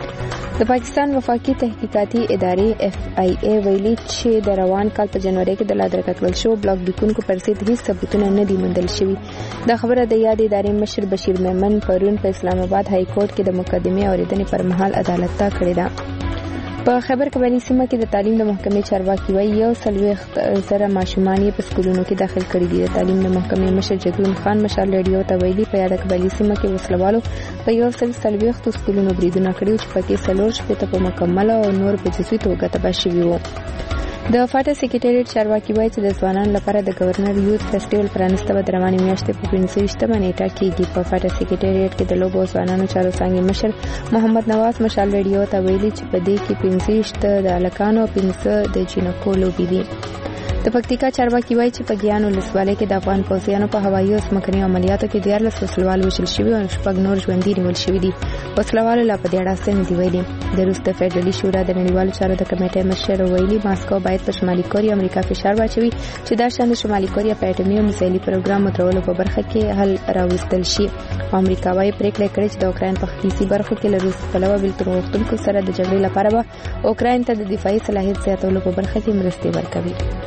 د پاکستان وفاقي تحقیقاتي ادارې FIA ویلي چې د روان کال په جنوري کې د لادرکه کړل شو بلاک لیکونکو پر ضد هیڅ ثبوتونه نه دي موندل شوي. دا خبره د یاد ادارې مشر بشیر میمن پرون په اسلام آباد های کورټ کې د مقدمې اوریدنې پر مهال عدالت ته کړې ده. په خیبر قبایلي سیمه کې د تعلیم د محکمې چارواکي وایي 140,000 ماشومان یې په سکولونو کې داخل کړي دي. د تعلیم د محکمې مشر جدون خان مشال ریډیو ته ویلي په یاد قبایلي سیمه کې وسلوالو په 140 سکولونو بریدونه کړي چې پکې 4 په مکمل او نور په جزئي توګه تباه شوي وو. د فاټا سیکریټریټ چارواکي وایي چې د ځوانانو لپاره د گورنر یوث فیسټیوال پرانسته به د روانې میاشتې په 25 نیټه کېږي. په فاټا سیکریټریټ کې د لوبو ځوانانو چارو څانګې مشر محمد نواز مشال ریډیو ته ویلي چې په دې کې 25 د الکانو او 15 د جنکو لوبې دي. د پکتیکا چارواکي وایي چې په ګیان ولسوالۍ کې د افغان پوځیانو په هوایي او ځمکني عملیاتو کې 14 وسلوال وژل شوي او 6 نور ژوندي نیول شوي دي. وسلوالو لا په دې اړه څه نه دي ویلي. د روس د فدرالي شورا د نړیوالو چارو د کمیټې مشر ویلي ماسکو باید په شمالي کوریا امریکا فشار واچوي چې دا شان د شمالي کوریا په اټومي او میزایلي پروګرام مترولو په برخه کې حل راوستل شي. امریکا وايي پریکړه کړې چې د اوکراین په ختیځي برخو کې له روس په لور بلتون غوښتونکو سره د جګړې لپاره به اوکراین ته د دفاعي صلاحیت زیاتولو په برخه کې مرستې ورکوي.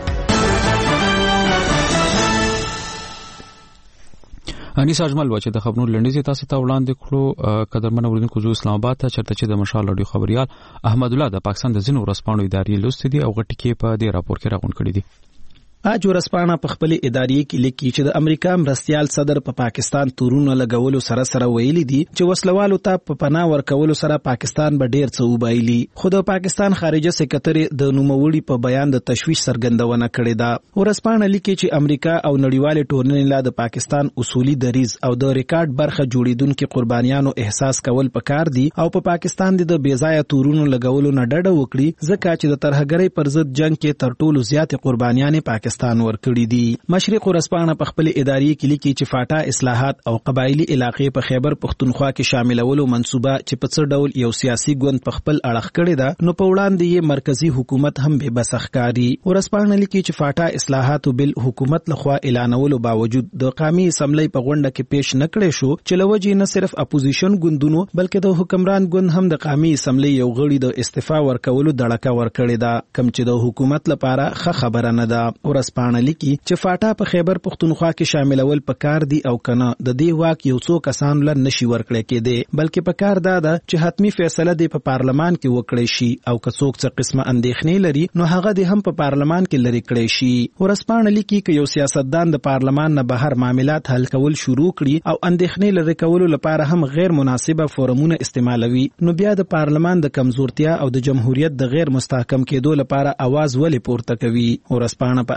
انیس اجمل وچه د خبرونو لنډیز تاسو ته وړاندې کړو. قدرمن اوردونکو زو اسلام آباد ته چرته چې د مشال رادیو خبريال احمد الله د پاکستان د ځینو ورسپانو ادارې لوستي دي او غټي کې په دې راپور کې راغون کړی دي. اج ورسپانه په خپل ادارې کې لیکي چې د امریکا مرستيال صدر په پاکستان تورونه لګولو سره ویلي دي چې وسلوالو ته په پناه ورکولو سره پاکستان به ډیر څه وبایلی. خو د پاکستان خارجه سکرټری د نوموړي په بیان د تشویش څرګندونه کړې ده. ورسپانه لیکي چې امریکا او نړیوال ټولنې لا د پاکستان اصولي دریز او د ریکارډ برخه جوړیدونکو قربانیانو احساس کول پکار دي او په پاکستان د بیځایه تورونو لګولو نه ډډه وکړي ځکه چې د ترهګرۍ پر ضد جنگ کې تر ټولو زیات قربانیان پاکستان ورکړي دي. مشرق ورسپانه په خپل ادارې کې لیکي چې فاټا اصلاحات او قبایلی علاقې په خیبر پښتونخوا کې شاملولو منصوبه چې په څه ډول یو سیاسي ګوند په خپل اړه کړی ده نو په وړاندې یې مرکزی حکومت هم به بسخکاری. ورسپانه لیکي چې فاټا اصلاحات بل حکومت لخوا اعلانولو باوجود د قومي اسمبلی په غونډه کې پیش نکړې شو چې لوجې نه صرف اپوزیشن ګوندونو بلکې د حکمران ګوند هم د قومي اسمبلی یو غړي د استعفا ورکولو دړکه ورکړې ده کم چې د حکومت لپاره ښه خبره نه ده. ورسپانه لیکي چې فاټا په خیبر پښتونخوا کې شاملول پکار دي او کنه د دې واک یو څو کسان لن نشي ورکړي کېده بلکې پکار ده چې حتمی فیصله دی په پارلمان کې وکړي شي او که څوک څه قسمه اندېښنې لري نو هغه د هم په پارلمان کې لري کړي شي. ورسپانه لیکي چې یو سیاستدان د پارلمان نه بهر معاملات حل کول شروع کړي او اندېښنې لري کولو لپاره هم غیر مناسبه فورمونه استعمالوي نو بیا د پارلمان د کمزورتیا او د جمهوریت د غیر مستحکم کېدو لپاره आवाज ولې پورته کوي. ورسپانه په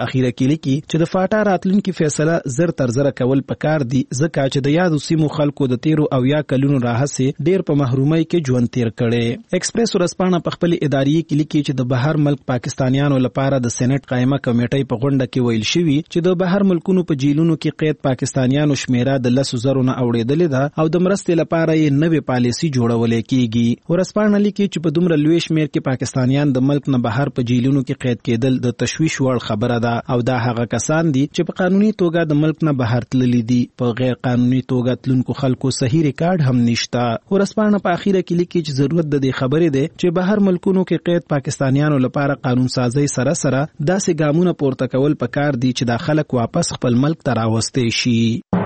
اخیره کې لیکي چې د فاټا راتلونکي فیصله زر تر زر کول پکار دي ځکه چې د یادو سیمو خلکو د 13 او یا کلونو راهسه ډیر په محرومۍ کې ژوند تیر کړي. ایکسپریس ورځپاڼه په خپل اداري کې لیکي چې د بهر ملک پاکستانیانو لپاره د سېنات قائمه کمیټې په غونډه کې ویل شوی چې د بهر ملکونو په جیلونو کې قید پاکستانیانو شمیره د 10,000 نه اوړېدلې ده او د مرستې لپاره یې نوې پالیسي جوړول کېږي. ورځپاڼه لیکي چې په دومره لوی شمیر کې پاکستانیان د ملک نه بهر په جیلونو کې قید کېدل د تشویش وړ خبره ده او دا هغه کسان دي چې په قانوني توګه د ملک نه بهر تللي دي. په غیر قانوني توګه تلونکو خلکو صحیح ریکارډ هم نشته. ورځپاڼه په اخیره کې لیکي چې ضرورت د دې خبرې ده چې بهر ملکونو کې قید پاکستانیانو لپاره قانون سازي سره داسې ګامونه پورته کول پکار دي چې دا خلک واپس خپل ملک ته راوستي شي.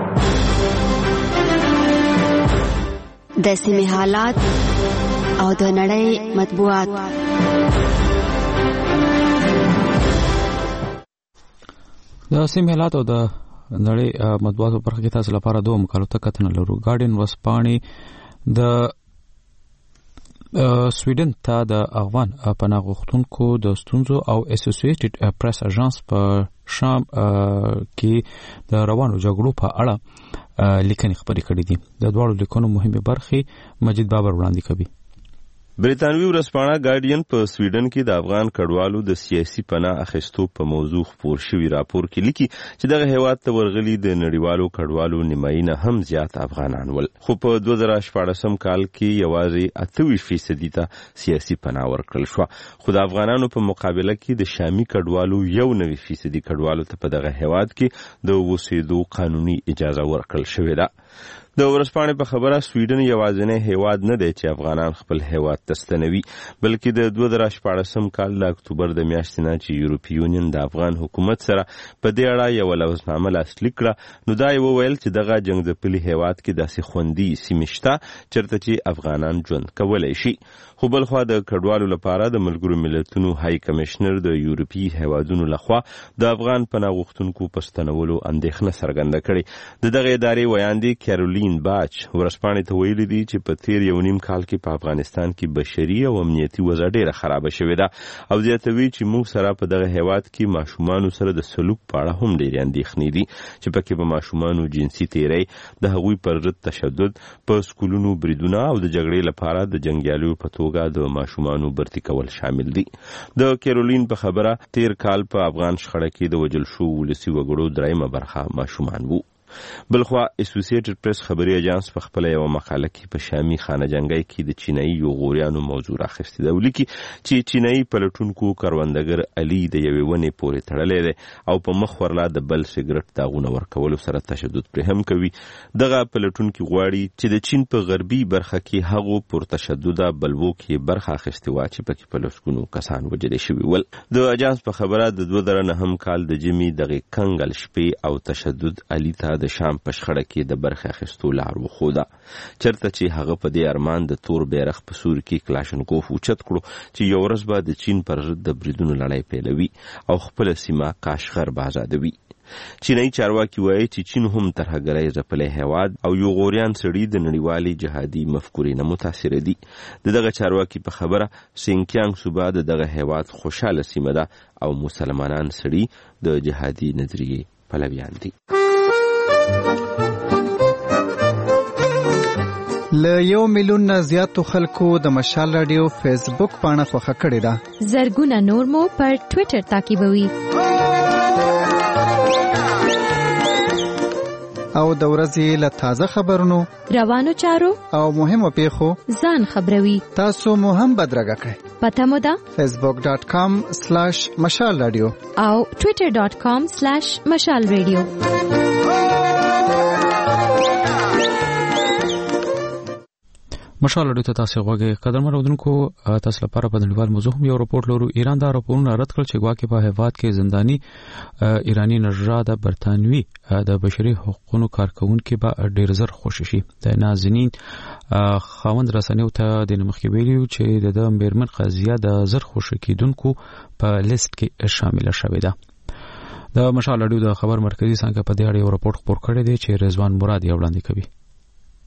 د سیمې حالات او د نړۍ مطبوعات. د سیمې حالات او د نړۍ مطبوعاتو برخه کې تاسو لپاره دوه مقالو ته کتنه لرو. ګارډین ورځپاڼې د سویډن ته د افغان پناه غوښتونکو د ستونزو او اسوسییټډ پریس اژانس په شام کې د روانو جګړو په اړه لیکنې خبرې کړې دي. د دواړو لیکنو مهمه برخې مجید بابر وړاندې کوي. بریتانوي ورځپاڼه ګارډین په سویډن کې د افغان کډوالو د سیاسي پناه اخیستو په موضوع خپور شوی راپور کې لیکي چې دغه هیواد ته ورغلي د نړیوالو کډوالو نیمایي هم زیات افغانان ول، خو په 2014 کال کې یوازې 28% ته سیاسي پناه ورکړل شو، خو د افغانانو په مقابله کې د شامي کډوالو 91% کډوالو ته په دغه هیواد کې د اوسېدو قانوني اجازه ورکړل شوې ده. د ورځپاڼې په خبره سویډن یوازینی هیواد نه دی چې افغانان خپل هیواد ته ستنوي، بلکې د 2014 کال د اکتوبر د میاشتې نه چې یورپي یونین د افغان حکومت سره په دې اړه یو لوزنامه لاسلیک کړه، نو دا یې وویل چې دغه جنګ ځپلي هیواد کې داسې خوندي سیمې شته چېرته چې افغانان ژوند کولی شي. خو بلخوا د کډوالو لپاره د ملګرو ملتونو های کمشنر د یورپي هیوادونو لخوا د افغان پناه غوښتونکو په ستنولو اندېښنه څرګنده کړې. د دغه ادارې ویاندې کیرولین باچ ورځپاڼې ته ویلي دي چې په تیر 1.5 کال کې په افغانستان کې بشري او امنیتي وضع ډېره خرابه شوې ده، او زیاتوي چې موږ سره په دغه هیواد کې ماشومانو سره د سلوک په اړه هم ډېرې اندېښنې دي چې پکې په ماشومانو جنسي تیری، د هغوی پر ضد تشدد، په سکولونو بریدونه او د جګړې لپاره د جنګیالیو په توګه د ماشومانو برتی کول شامل دي. د کیرولین په خبره تیر کال په افغان شخړه کې د وژل شو ولسي وګړو درېیمه برخه ماشومان وو. بلخوا اسوسییټډ پریس خبري اژانس په خپل یو مقاله کې په شامي خانه جنگي کې د چینایي یوغوریانو موضوع راخسته ده، ولیکي چې چینایي پلټونکو کروندګر علي د یوې ونې پورې تړلې ده او په مخ ورلا د بل سیګریټ داغونه ورکول سره تشدد پر هم کوي. دغه پلټونکو غواړي چې د چین په غربي برخه کې هغو پر تشدد بلوو کې برخه اخیستي و چې پکې په لسګونو کسان وژل شوي ول. د اژانس په خبره د 2009 کال د جمی دغه کنګل شپې او تشدد علي ته د شام په شخړه کې د برخه اخیستو لار وښوده، چرته چې هغه په دې ارمان د تور بیرغ په سور کې کلاشنکوف اوچت کړو چې یو ورځ به د چین پر ضد د بریدونو لړۍ پیلوي او خپل سیمه کاشغر به آزادوي. چینایي چارواکي وایي چې چین هم ترهګرۍ ځپلی هیواد او یو غوریان سړي د نړیوالې جهادي مفکورې نه متاثره دي. دغه چارواکي په خبره سینکیانګ صوبه دغه هیواد خوشاله سیمه ده او مسلمانان سړي د جهادي نظریې پلویان دي. له 1 میلیون نه زیاتو خلکو د مشال رادیو فیسبوک پاڼه خوښه کړې ده. زرګونه نور مو پر ټوئیټر تعقیبوي او د ورځې له تازه خبرونو، روانو چارو او مهمو پیښو ځان خبروي. تاسو مو هم بدرګه کړئ. پته مو ده facebook.com/مشال رادیو او twitter.com/مشال رادیو. مشال رادیو ته تاسو غوږی قدرمن اودونکو، تاسو لپاره په نړیوال موضوع هم یو راپور لرو. ایران دا راپورونه رد کړل چې ګواکې په هیواد کې زنداني ایرانی نژاد برتانوي د بشري حقوقو کارکونکو به ډیر زر خوشی شي. د نازنین خاوند رسنیو ته د مخکې ویلو چې د میرمن قضیه د زر خوشی کیدونکو په لیست کې شامل شوې ده. د مشال رادیو د خبر مرکزی څنګه په دې اړه یو راپور خپور کړی دی چې رضوان مراد یې وړاندې کوي.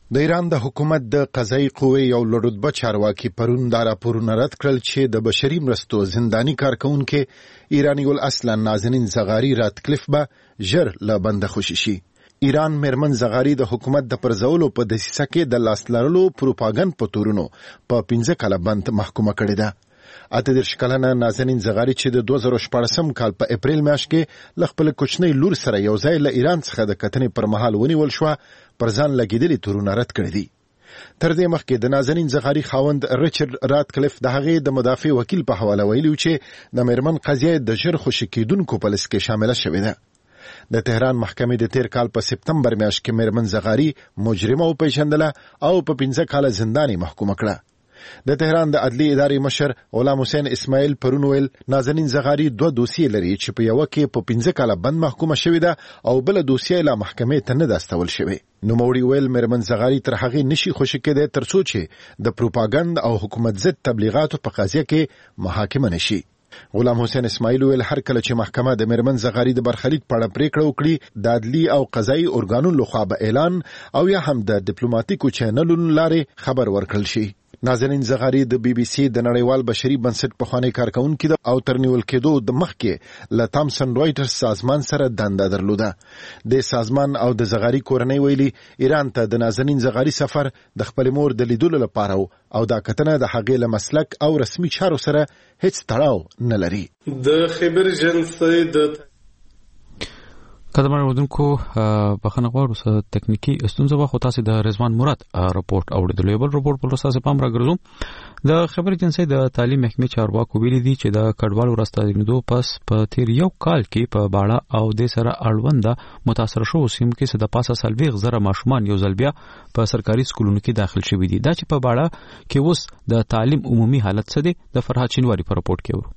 د ایران د حکومت د قضایي قوې یو لوړرتبه چارواکي پرون دا راپورونه رد کړل چې د بشري مرستو زنداني کارکونکو ایرانی الاصل نازنین زغاری راتکلیف به ژر له بنده خوشي شي. ایران میرمن زغاری د حکومت د پرځولو په دسیسه کې د لاس لرلو پروپاګاندا په تورونو په 15 کاله بند محکومه کړې ده. 38 کلنه نازنین زغاری چې د 2014 کال په اپریل میاشت کې ل خپل کوچنی لور سره یو ځای له ایران څخه د کتنې پر مهال ونیول شو پر ځان لګیدلې تورونه رد کړې دي. تر دې مخکې د نازنین زغاری خاوند ریچارډ راتکلیف د هغې د مدافع وکیل په حواله ویلي چې د میرمن قضیه د ژر خوشي کېدونکو په لست کې شامله شوې ده. د تهران محکمې د تیر کال په سپتمبر میاشت کې میرمن زغاری مجرمه وپېژندله او په 15 کاله زنداني محکومه کړه. د تهران د عدلی ادارې مشر غلام حسین اسماعیل پرون ویل نازنین زغاری 2 دوسیې لري چې په یو کې په 15 کاله بند محکومه شوې ده او بل دوسیې له محکمې ته نه داستول شوې. نوموړي ویل میرمن زغاری تر هغې نشي خوشي کېدای تر څو چې د پروپاګاندا او حکومت ضد تبلیغاتو په قضیه کې محاکمه نشي. غلام حسین اسماعیل ویل هر کله چې محکمه د میرمن زغاری د برخلیک په اړه پریکړه وکړي د عدلی او قضایي ارګانونو لخوا به اعلان او یا هم د ډیپلوماټیکو چینلونو لارې خبر ورکړل شي. نازنین زغاری د بي بي سي د نړیوال بشري بنسټ پخوانی کارکونکو او تر نیول کېدو د مخکې له تامسن رويټرز سازمان سره دنده درلوده. د سازمان او د زغاری کورنۍ ویلي ایران ته د نازنین زغاری سفر د خپل مور د لیدلو لپاره او دا کتنه د هغې له مسلک او رسمي چارو سره هیڅ تړاو نه لري. د خبر جنسي د قدمه ودونکو بخنه غواړو سره تکنیکی استونزه واخو تاسو د رضوان مراد راپورټ اوریدلې بل راپورټ په لاسه پام راګرځو د خبر جنسي د تعلیم محکمې چارواکو ویلي دي چې د کډوالو راستنېدو پس په تیر یو کال کې په باړه او د سره اړوند متاثر شو سیمو کې د پاسه سلويغ زره ماشومان یو ځل بیا په سرکاري سکولونو کې داخل شوي دي. دا چې په باړه کې اوس د تعلیم عمومي حالت څه دی د فرحات شینواری په راپورټ کې ورو.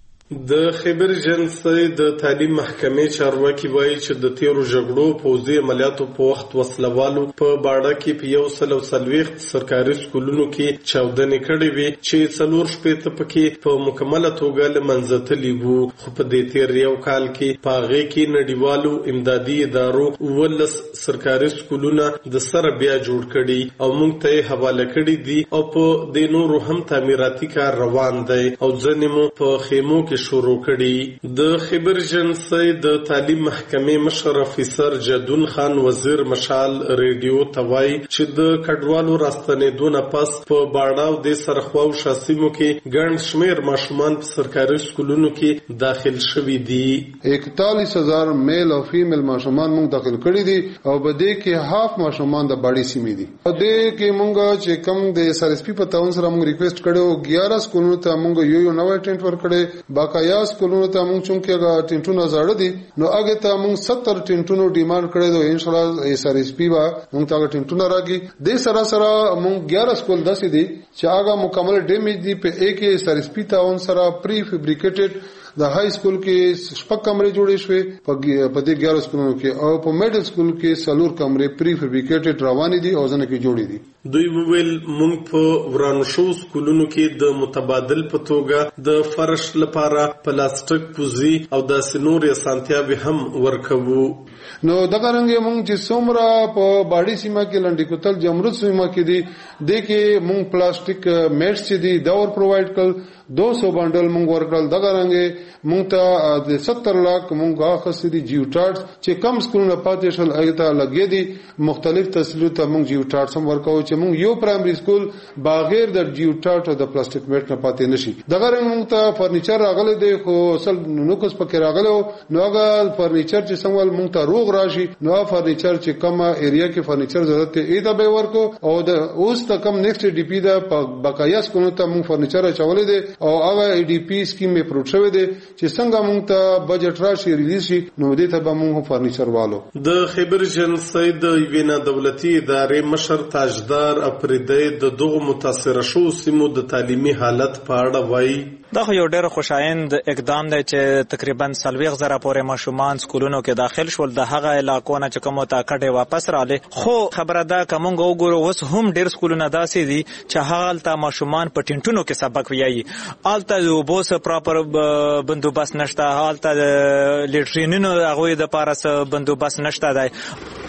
د خبر جنسي د تعلیم محکمې چارواکي وایي چې د تیرو جګړو پوځي عملیاتو په وخت وسلوالو په باړه کې په 140 سرکاري سکولونو کې چاودنې کړې وي چې 4 پکې په مکمله توګه لمنځتلي وو. خو په دې تیر یو کال کې په هغه کې نړیوالو امدادي ادارو 19 سرکاري سکولونه د سره بیا جوړ کړي او موږ ته حواله کړي دي او په دې نورو هم تعمیراتي کار روان دی او ځنې مو په خیمو شروع کړي. د خبر جنسي د تعلیم محکمې مشر افسر جدون خان وزیر مشال ریډیو توای چې د کډوالو راستنېدو نه پس په باړه او د سرخواو شاسمو کې ګڼ شمیر ماشومان په سرکاري سکولونو کې داخل شوي دي. 41,000 میل او فیمیل ماشومان موږ داخل کړي دي او بده کې هاف ماشومان د باړې سیمې دي. په دې کې موږ چې کم د SRSP په تاون سره موږ ریکوست کړو 11 سکولونو ته موږ یو نوې ټینټ ور کړې باقایا سکولونو ته موږ چونکه هغه ټینټونه زړه دي نو هغه ته موږ 70 ټینټونو ډیماند کړی دی. ان شاء الله SRSP با موږ ته ټینټونه راګي د سره سره موږ 11 سکول داسې دي چې هغه مکمل ډیمیج دي په یک SRSP تاون سره پری فیبریکیټډ د های سکول کې شپږ کمرې جوړې شوې په دې 11 سکولونو کې او په میډل سکول کې 4 کمرې پری فیبریکیټډ روانې دي او ځنه کې جوړې دي. دوی ویل موږ په ورانو شو سکولونو کې د متبادل په توګه د فرش لپاره پلاستیک پوزي او د سنور اسانتیاوي هم ورکوو. نو دغه رنګ موږ چې څومره په باډي سیمه کې لنډی کوتل جمرود سیمه کې دي د کې موږ پلاستیک میټس چې دي دا ور پرووايډ کړ 200 بانډل موږ ورکړل. دغه رنګ موږ ته د 70 لک موږ اخستې دي جیوټارز چې کم سکولونه پاتې شول هغه ته لګې دي مختلف تحصیلو ته موږ جیوټارز هم ورکوو چې موږ یو پرایمري سکول بغیر د جیوټارز او د پلاستیک میټ نه پاتې نشي. دغه رنګ موږ ته فرنیچر راغلي دی خو اصل نوکس پکې راغلو نو هغه فرنیچر چې څنګه موږ ته روغ راشي نو فرنیچر چې کومه ایریا کې فرنیچر ضرورت دی دا به ورکو او د اوس ته کم نیکسټ ډي پی دا بقایا سکولونو ته موږ فرنیچر اچولې دي او هغه ډي پی سکیم یې پروت شوی دی چې څنګه موږ ته بجټ راشي ریلیز شي نو دې ته به موږ فرنیچر والو. د خبر جنسي د یوینا دولتي ادارې مشر تاجدار اپریدی د دغه متاثر شو سیمو د تعلیمي حالت په اړه وایي دا خو یو ډېر خوشایند اقدام دی چې تقریبا 40 زره پورې ماشومان سکولونو کې داخل شول د هغه علاقو نه چې کوم تاکړه واپس رااله. خو خبره ده کومه وګورو اوس هم ډېر سکولونه داسې دي چې هغه ماشومان په ټینټونو کې سبق ویایي آلته د اوبو پراپر بندوبست نشته، آلته لیټرینونو هغوی د پاره بندوبست نشته دی.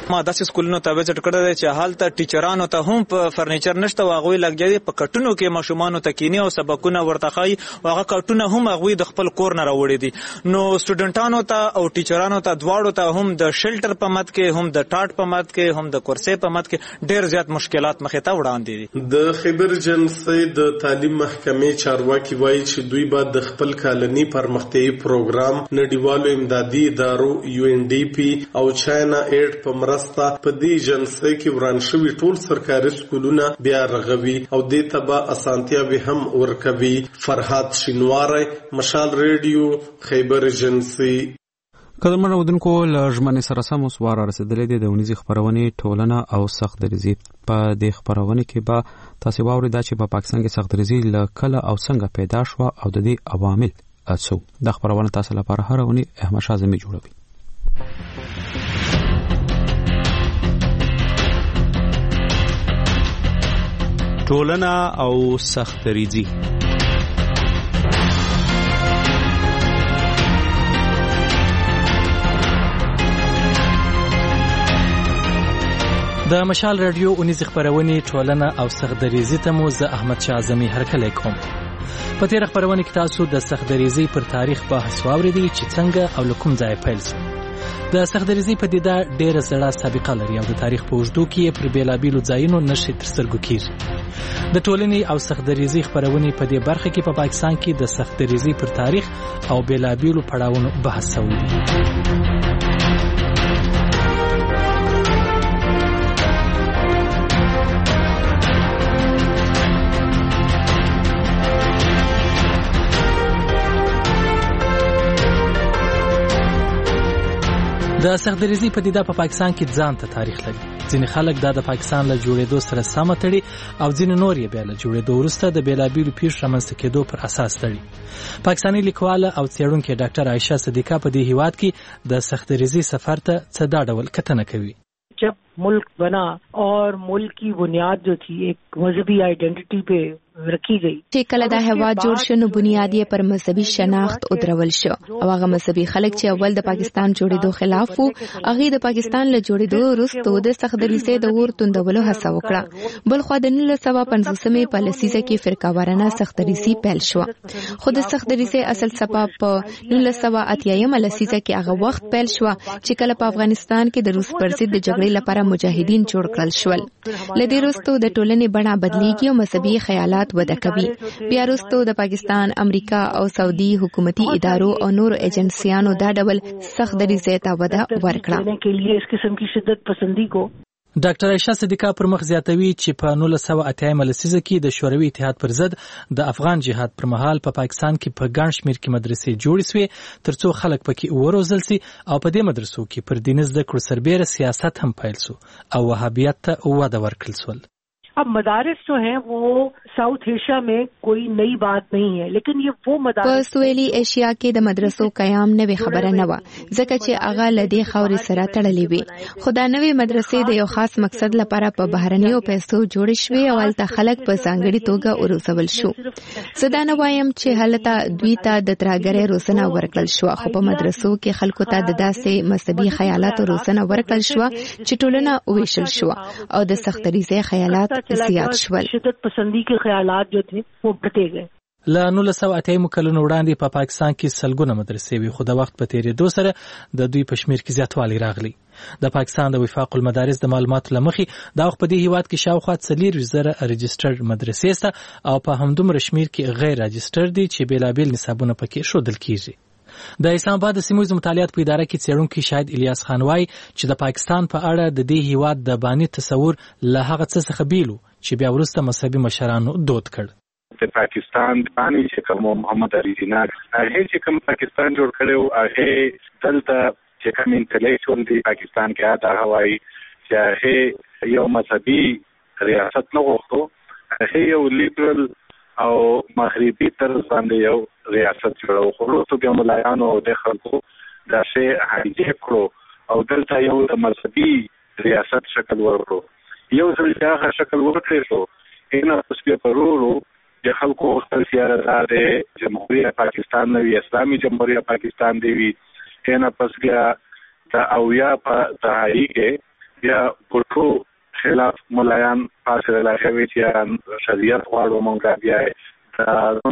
ما داسې سکولونو ته وزټ کړی دی چې هلته ټیچرانو ته هم په فرنیچر نشته او هغوی لګیا دي په کټونو کې ماشومانو ته کینی او سبقونه ورته ښایي او هغه کټونه هم هغوی د خپل کور نه راوړي دي. نو سټوډنټانو ته او ټیچرانو ته دواړو ته هم د شلټر په مد کې هم د ټاټ په مد کې هم د کرسۍ په مد کې ډېر زیات مشکلات مخې ته وړاندې دي. د خیبر جنسي د تعلیم محکمې چارواکي وایي چې دوی به د خپل کالني پرمختیايي پروګرام نړیوالو امدادي ادارو UNDP او چاینا ایډ په مرسته په دې جنسي کې وران شوي ټول سرکاري سکولونه بیا رغوي او دې ته به اسانتیاوې هم ورکوي. فرهاد شینواری، مشال ریډیو، خیبر جنسي. قدرمن اودونکو لژمنې سره سم اوس وار رسیدلې ده د ونیزي خبرونه ټولنه او سخت دریزي په دې خبرونه کې به تاسو واورئ دا چې په پاکستان کې سخت دریزي لکله او څنګه پیدا شو او د دې عوامل څه د خبرونه تاسو لپاره هر ونی احمد شاه زمي جوړوي. ټولنه او سخت دریزي. د مشال رادیو اونیز خبرونه ټولنه او سختدریزي ته مو زه احمد شاه زمي هرکلی کوم. په تیر خبرونه کې تاسو د سختدریزي پر تاریخ بحث واوریدئ چې څنګه او لکم ځای پیل شو. د سختدریزي پدیده ډیره زړه سابقه لري او د تاریخ په اوږدو کې پر بیلابیلو ځایونو نشي تر سترګو کیږي. د ټولنې او سختدریزي خبرونه په دې برخه کې په پاکستان کې د سختدریزي پر تاریخ او بیلابیلو پړاوونو بحث شوی دی. د سختدریزي پدیده په پاکستان کې ځان ته تاریخ لري. ځینې خلک دا د پاکستان له جوړېدو سره سم تړي او ځینې نور یې بیا له جوړېدو وروسته د بیلابیلو پیښو رامنځته کېدو پر اساس تړي. پاکستاني لیکواله او څېړونکې ډاکټر عایشه صدیقه په دې هیواد کې د سختدریزي سفر ته څه دا ډول کتنه کوي. जब मुल्क बना और मुल्क की बुनियाद जो थी एक मजहबी आइडेंटिटी पे رکی گئی چې کله دا هواد جوړ شنو بنیاد یې پر مذهبي شناخت او درول شو او هغه مذهبي خلک چې اول د پاکستان جوړېدو خلاف وو هغه د پاکستان له جوړېدو وروسته د سختدریزي د ور توندولو هڅه وکړه. بل خو د 1950 په لسیزه کې فرقاوارانه سختدریزي پیل شو. خو د سختدریزي اصل سبب په 1980 لسیزه کې هغه وخت پیل شو چې کله په افغانستان کې د روس پر ضد د جګړې لپاره مجاهدین جوړ کړل شول. لدې وروسته د ټولنې بڼه بدلیږي او مذهبي خیالات وده کوي. بیا وروسته د پاکستان، امریکا او سعودي حکومتي ادارو او نور ایجنسیانو دا ډول سختدریزي ته وده ورکړه. ډاکټر عایشه صدیقه پر مخ زیاتوي چې په 1980 لسیزه کې د شوروي اتحاد پر ضد د افغان جهاد پر مهال په پاکستان کې په ګڼ شمېر کې مدرسې جوړې شوې ترڅو خلک پکې وروزل سي او په دې مدرسو کې پر دیني زده کړو سربېره سیاست هم پیل شو او وهابیت ته وده ورکړل شول. अब मदारिस जो हैं वो साउथ एशिया में कोई नई बात नहीं है लेकिन ये वो मदारिस په سویلي ایشیا کې د مدرسو قیام نوې خبره نه و ځکه چې هغه لدی خوري سره تړلې وي. خدای نوې مدرسې د یو خاص مقصد لپاره په بهرنیو پیسو جوړې شوې او الته خلک په ځانګړي توګه وروزول شو. زه دا نه وایم چې هلته دوی ته د ترهګرۍ روزنه ورکړل شو خو په مدرسو کې خلکو ته د داسې مذهبي خیالاتو روزنه ورکړل شو چې ټولنه وویشل شو او د سختدریزي خیالات زیات شول. شدت پسندی کے خیالات جو تھے وہ بڑھتے گئے. له 1980 کلونو وړاندې په پاکستان کې سلګونه مدرسې وي خو د وخت په تیریدو سره د دوی په شمیر کې زیاتوالی راغلی. د پاکستان د وفاق المدارس د معلوماتو لمخې دا وخت په دې هیواد کې شاوخوا 40,000 رجسټرډ مدرسې سته او په همدومره شمیر کې غیر رجسټر دي چې بیلابیل نصابونه پکې ښودل کیږي. د اسلام آباد د سیمویز مطالعات په اداره کې څېړونکی شاهد الیاس خان وايي چې د پاکستان په اړه د دې هیواد د بانی تصور له هغه څه څخه بیلو چې بیا وروسته مذهبي مشرانو دود کړ. د پاکستان بانی چې کوم محمد علي جناح هغه چې کوم پاکستان جوړ کړو هغه دلته چې کوم انټلیکچوال دی پاکستان کې دا هواي چې هغه یو مذهبي ریاست نه غوښتو هغه یو لیبرل او مغربي طرز باندې یو ریاست جوړو خو وروسته بیا ملایانو د خلکو دا شی هایجیک کړو او دلته یو د مذهبي ریاست شکل ورکړو. یو ځل چې هغه شکل ورکړی شو اینا پس بیا پرورو د خلکو خپل سیاره د جمهوریت پاکستان نوی اسلامي جمهوریت پاکستان دی وی اینا پس بیا د اویا په تحریک بیا پټو خلاف ملایان فاصله لغوي چې شریعت غواړو مونږه بیا د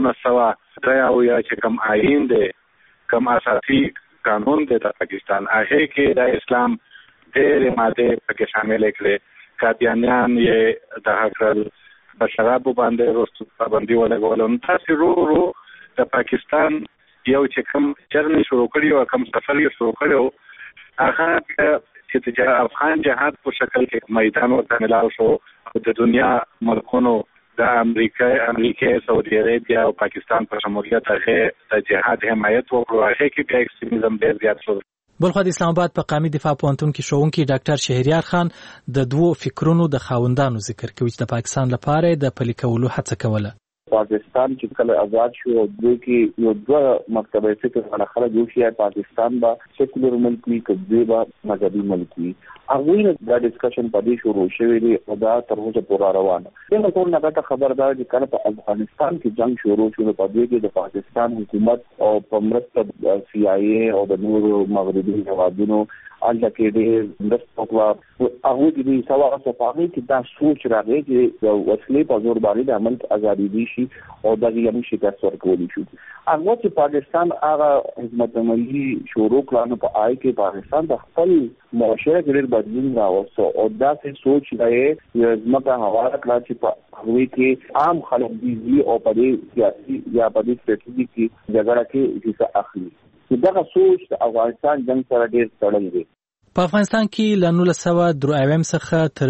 1903 یا چې کوم آئین دی کوم اساسي قانون دی د پاکستان هغه کې د اسلام ډېرې ماده پکې شامل کړي قادیانیان یې د حقل بشرابو باندې وروسته پابندي ولګول. تاسو ورو د پاکستان یو چې کوم چرنی شروع کړی او کوم سفر یې شروع کړو هغه چې د افغان جهاد په شکل کې میدان ورته ملاو شو او د دنیا ملکونو د امریکا سعودي عربیا او پاکستان په شمولیت هغه د جهاد حمایت وکړو هغه کې د ایکستریمیزم ډېر زیات شو. بلخو د اسلام آباد په قومي دفاع پوهنتون کې ښوونکی ډاکټر شهریار خان د دوو فکرونو د خاوندانو ذکر کوي چې د پاکستان لپاره د پلي کولو هڅه کوله. پاکستان چې کله آزاد شو دوی کې یو دوه مکتبه فکر باندې خلک یو شي پاکستان با سیکولر ملک وي کدی با مذهبي ملک وي هغه دا ډسکشن پدې شروع شوی دی او دا تر اوسه پورا روانه ده. نو ټول نه خبردار چې کله په افغانستان کې جنگ شروع شو په دې کې د پاکستان حکومت او په مرسته سی آی ای او د نورو مغربي هیوادونو الته کې د دستوکوا هغه دې سوا صفاقي کې دا سوچ راغی چې د وسلې په زور باندې د عمل ازادي دي شي او دا یې هم شکست ورکولی شو. هغه چې پاکستان هغه حکومت عملی شروع کړه په آی کې پاکستان د خپل معاشره کې بدلون راوستو او دا څه سوچ راځي چې زموږه حواله کړه چې په هغه کې عام خلک دي او په دې سیاسي یا په دې ستراتیژي کې جګړه کې حصہ اخلي. دا سوچ د افغانستان جنگ سره ډېر تړلی دی. په افغانستان کې له 1993 څخه تر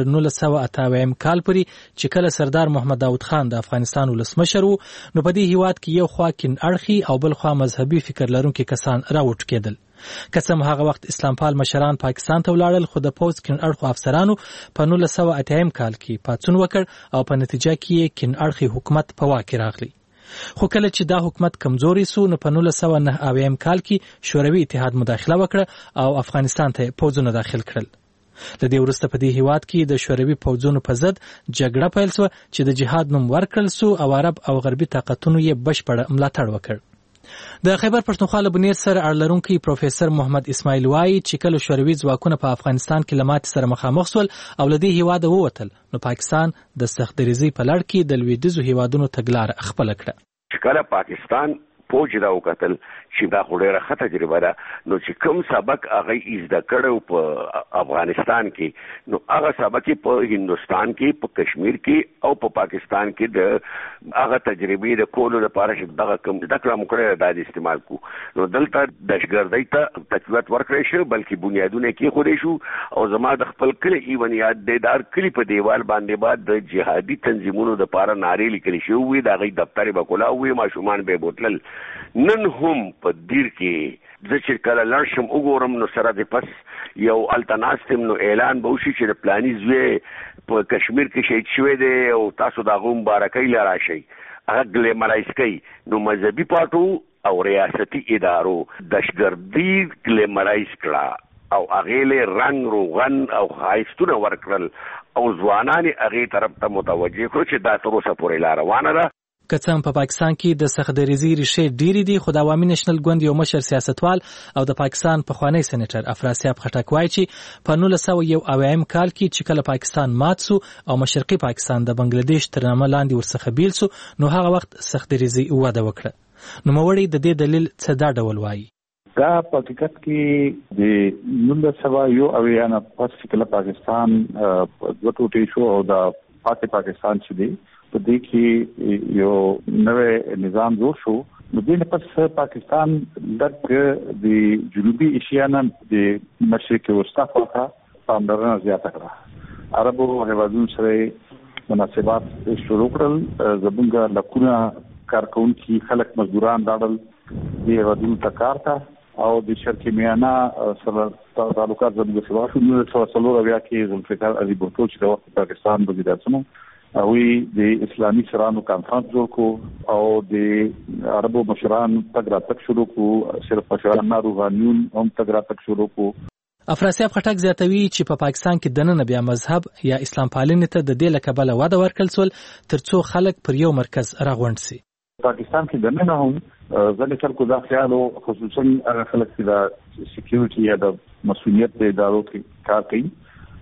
1988 کال پورې چې کله سردار محمد داود خان د افغانستان ولسمشر وو نو په دې هیواد کې یو خوا کین اړخي او بل خوا مذهبي فکر لرونکي کسان راوټ کېدل. کسم هغه وخت اسلام پال مشران پاکستان ته ولاړل خو د پوز کین اړخو افسرانو په 1988 کال کې پاتون وکړ او په نتیجه کې کین اړخي حکومت په واک راغلی. خو کله چې دا حکومت کمزوري سو نو په 1999 کال کې شوروي اتحاد مداخله وکړه او افغانستان ته پوځونه داخل کړل. د دې وروسته په دې هیواد کې د شوروي پوځونو په ضد جګړه پیل شوه چې د جهاد نوم ورکړل سو او عرب او غربي طاقتونو یې بشپړ ملاتړ وکړ. د خیبر پښتونخوا له بنیر سره اړلرونکي پروفیسور محمد اسماعیل وایي چې کله شوروي ځواکونه په افغانستان کې له ماتې سره مخامخ شول او له دې هیواده ووتل نو پاکستان د سخت دریځۍ په لړ کې د لویدیځو هیوادونو تګلاره خپله کړه. چې کله پاکستان فوج دا وکتل چې دا ډېره ښه تجربه ده نو چې کوم سبق هغه زده کړو په افغانستان کې نو هغه سبق په هندوستان کې په کشمیر کې او په پاکستان کې د هغه تجربې د کولو لپاره چې دغه کوم زده کړه موږ کړې دا استعمال کو نو دلته دهشتګردۍ ته تقویت ورکړی شو بلکې بنیادونه کې خوري شو او زما د خپل کلی ایون یاد دیدار کلی په دیوال باندې بعد د جهادي تنظیمونو د لپاره نارې لیکل شوی وي د هغې دفتر به کولاوي ماشومان به بوتلل. نن هم په دیر کې زه چې کله لاړ شم وګورم نو سره د پس یو التناستم نو اعلان به وشي چې د پلاني زوی په کشمیر کې شهید شوی دی او تاسو د هغه مبارکۍ له راشئ هغه ګلیمرایز کوي. نو مذهبي پارټو او ریاستي ادارو دهشتګردي ګلیمرایز کړه او هغې له رنګ روغن او ښایستونه ورکړل او ځوانان هغې طرف ته متوجه کړو چې دا تر اوسه پورې لا روانه ده. که څنګه په پاکستان کې د سخت دریځۍ ریښې ډېرې دي خو د عوامي نېشنل ګوند یو مشر سیاستوال او د پاکستان پخوانی سېنیټر افراسیاب خټک وایي چې په 1991 کال کې چې کله پاکستان مات سو او مشرقي پاکستان د بنگلاديش تر نامه لاندې ورڅخه بیل سو نو هغه وخت سخت دریځۍ وده وکړه. نو موري د دې دلیل څه دا ډول وایي. دا په حقیقت کې د 1991 پس چې کله پاکستان دوه ټوټې شو او د پاکستان چې دی په دې کې یو نوې نظام جوړ شو نو دې پس پاکستان د جنوبي ایشیا نه د مشرق وسطا خواته پاملرنه زیاته کړه. عربو هیوادونو سره مناسبات شروع کړل زموږ لکونه کارکونکي خلک مزدوران راړل دې هیوادونو ته کار ته او د شرقي میانه سره تعلقات زموږ سره شو. نو څلور بیا کې ذوالفقار علي بوټو چې د وخت پاکستان وزیراعظم اوی د اسلامي سرانو کانفرنس جوړ کو او د عربو مشران تګ راتګ شروع کو صرف مشران روحانیون هم تګ راتګ شروع کو. افراسیاب خټک زیاتوي چې په پاکستان کې دننه بیا مذهب یا اسلام پالنې ته د دې لکبله وده ورکړل سول ترڅو خلک پر یو مرکز راغونډ سي. پاکستان کې دننه هم ځل خلکو دا خیال او خصوصا هغه خلک چې د سکیورټي یا د مسؤلیت د ادارو کې کار کوي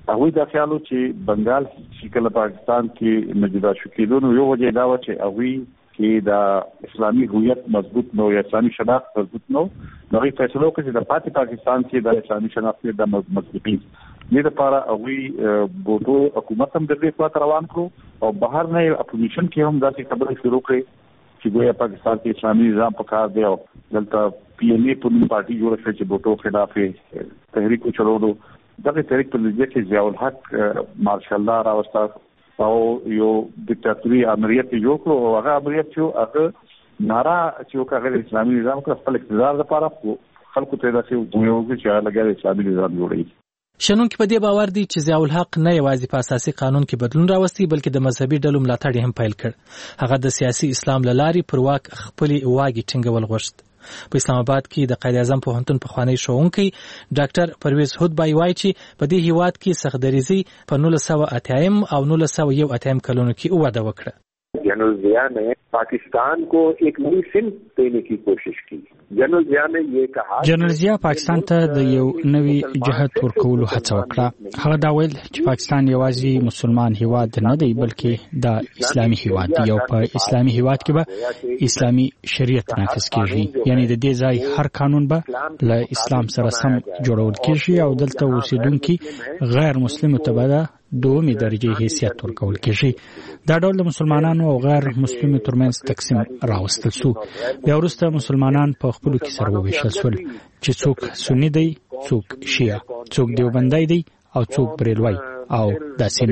هغه دا خیالو چې بنگال چې کله پاکستان کې موجوده شو کېدو یو وجه دا و چې هغه کې د اسلامي هویت مضبوط نو یا اسلامي شناخت مضبوط نو نو فیصله وکړه چې د پاکستان کې د اسلامي شناخت د مضبوطی دې لپاره هغه بوټو حکومت هم د دې په روان کړو او بهر نه اپوزیشن کې هم دا خبره شروع کړې چې ګویا پاکستان کې اسلامي نظام په کار دی او دلته پی ام ای په نوم پارټي جوړه شوه چې بوټو خلاف تحریک چلوړو دغه تحریک په لږه کې ضیاء الحق مارشال الله راوستا او یو دیکتاتوري امریت جوړ کړو او هغه امریت چې هغه نارا چې هغه اسلامي نظام کو خپل اقتدار لپاره خلکو ته داسې وګوري چې هغه اسلامي نظام جوړوي. شنونکو په دې باور دي چې ضیاء الحق نه یوازې په اساسي قانون کې بدلون راوستي بلکې د مذهبي ډلو ملاتړ هم پیل کړ. هغه د سیاسي اسلام لاري پر واک خپل واګي ټینګول غوښت. په اسلام آباد کې د قائد اعظم پوهنتون پخوانی ښوونکی ډاکټر پرویز هودبای وایي چې په دې هیواد کې سختدریزي په 1980 او 1981 کلونو کې وده وکړه. जनरल जिया ने पाकिस्तान को एक नई सिमत देने की कोशिश की. जनरल जिया ने ये कहा जनरल जिया पाकिस्तान ته د یو نوي جهت ورکولو هڅه وکړه. هغه دا ویل چې پاکستان یوازې مسلمان هیواد نه دی بلکې د اسلامي هیواد دی او په اسلامي هیواد کې به اسلامي شریعت نافذ کیږي. یعنی د دې ځای هر قانون به له اسلام سره سم جوړول کیږي او دلته اوسیدونکو غیر مسلمانو ته به دومي درجه حیثیت ورکول کیږي. دا ډول د مسلمانانو او غیر مسلمانو ترمنځ تقسیم راوستل شو. بیا وروسته مسلمانان په خپل کې سره وویشل شول چې څوک سنی دی، څوک شیعه، څوک دیوبندی دی او څوک بریلوی او داسې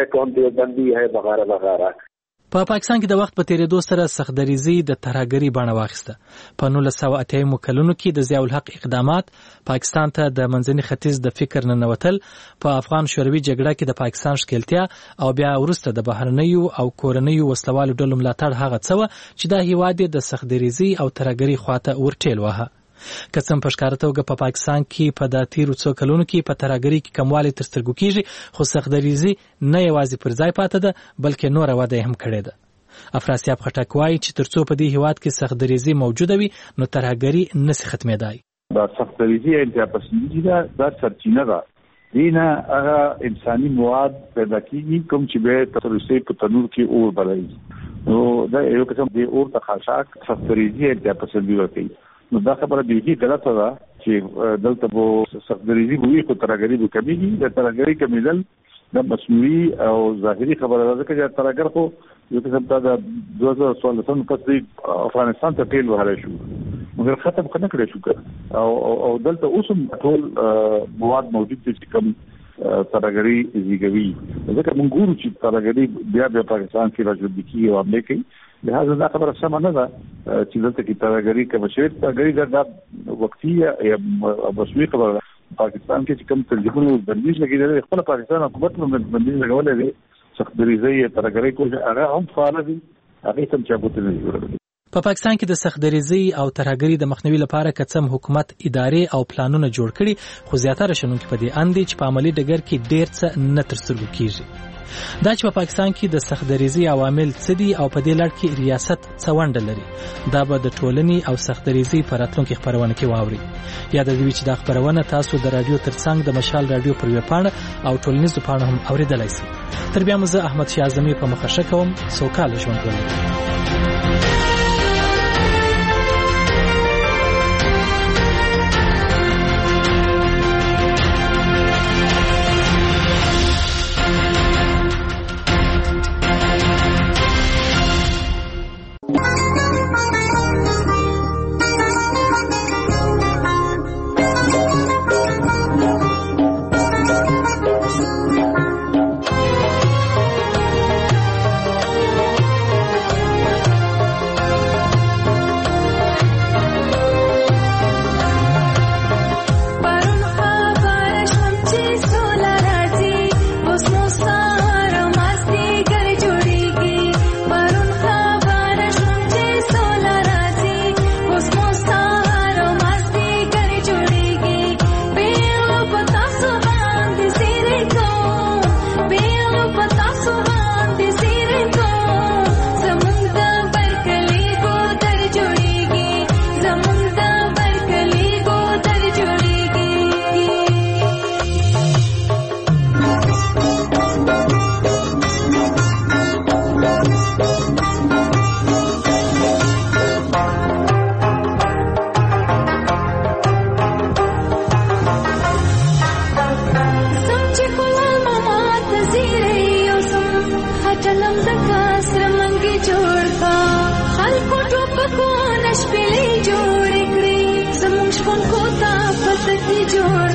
نور. په پاکستان کې د وخت په تیریدو سره سختدریزي د ترهګرۍ بڼه واخیسته. په 1980 کلونو کې د ضیاء الحق اقدامات پاکستان ته د منځني ختیځ د فکر ننوتل، په افغان شوروي جګړه کې د پاکستان ښکیلتیا او بیا وروسته د بهرنیو او کورنیو وسلوالو ډلو ملاتړ هغه څه و چې دا هیواد د سختدریزي او ترهګرۍ خواته ورټیل وهه. که څنګه په ښکاره توګه په پاکستان کې په د تیرو څو کلونو کې په ترهګرۍ کې کموالی تر سترګو کېږي، خو سختدریزي نه یوازې پر ځای پاتې ده بلکې نوره وده هم کړې ده. افراسیاب خټک وایي چې ترڅو په دې هیواد کې سختدریزي موجوده وي نو ترهګرۍ نشي ختمېدای. دا سختدریزي انتهاپسندي دا سرچینه ده. دینه هغه انساني مواد پیدا کیږي کوم چې به تروسي په تنور کې اور بلایي. نو دا یو قسم دی اور ته خاصاک سختدریزي انتهاپسندي ورته. نو دا خبره به غلطه ده چې دلته به سختدریزي وي خو ترهګرۍ به کمیږي. د ترهګرۍ کمیدل د مصنوعي او ظاهري خبره ده چې ترهګر خو یو قسم د 2014 پس افغانستان ته ټیل وهل شو مګر ختم کنه کړی شو او دلته اوسم ټول مواد موجود دي چې کوم ترهګرۍ زیږوي. ځکه موږ ګورو چې ترهګرۍ بیا پاکستان کې راځي کی او امریکا لهدا دا خبره سم نه ده چې دلته کې ترهګرۍ کوم شی ترهګرۍ د وقتی یا مسوي خبره. پاکستان کې چې کوم تنظیمونو بندیز لګیدل خپل پاکستان حکومت نو بندیز لګولې دي سختدریزي ترهګرۍ کوي هغه هم فعال دي هغه تم چې بوته نه جوړوي. په پاکستان کې د سختدریزي او ترهګرۍ د مخنیوي لپاره کڅم حکومت ادارې او پلانونه جوړ کړي، خو زیاتره شنونکو په دې اندي چې په عملی ډګر کې ډېر څه نه ترسره کیږي. دا چې په پاکستان کې د سختدریزي عوامل څه دي او په دې لړ کې ریاست څه ونډه لري، دا به د ټولنې او سختدریزي په راتلونکي خبرونه کې واوري. یاد دې چې دا خبرونه تاسو د رادیو ترڅنګ د مشال رادیو پر ویبپاڼه او ټولنیزو پاڼو هم اوریدلای شئ. تر بیا مزه احمد شاه اعظمي په مخه کوم. سوکاله ژوند ولرئ. چلم زکا سرمنګي جوړ کا خلکو ټوپکو نشپلې جوړ کړې زموږ شپون کو تا پتکی جوړ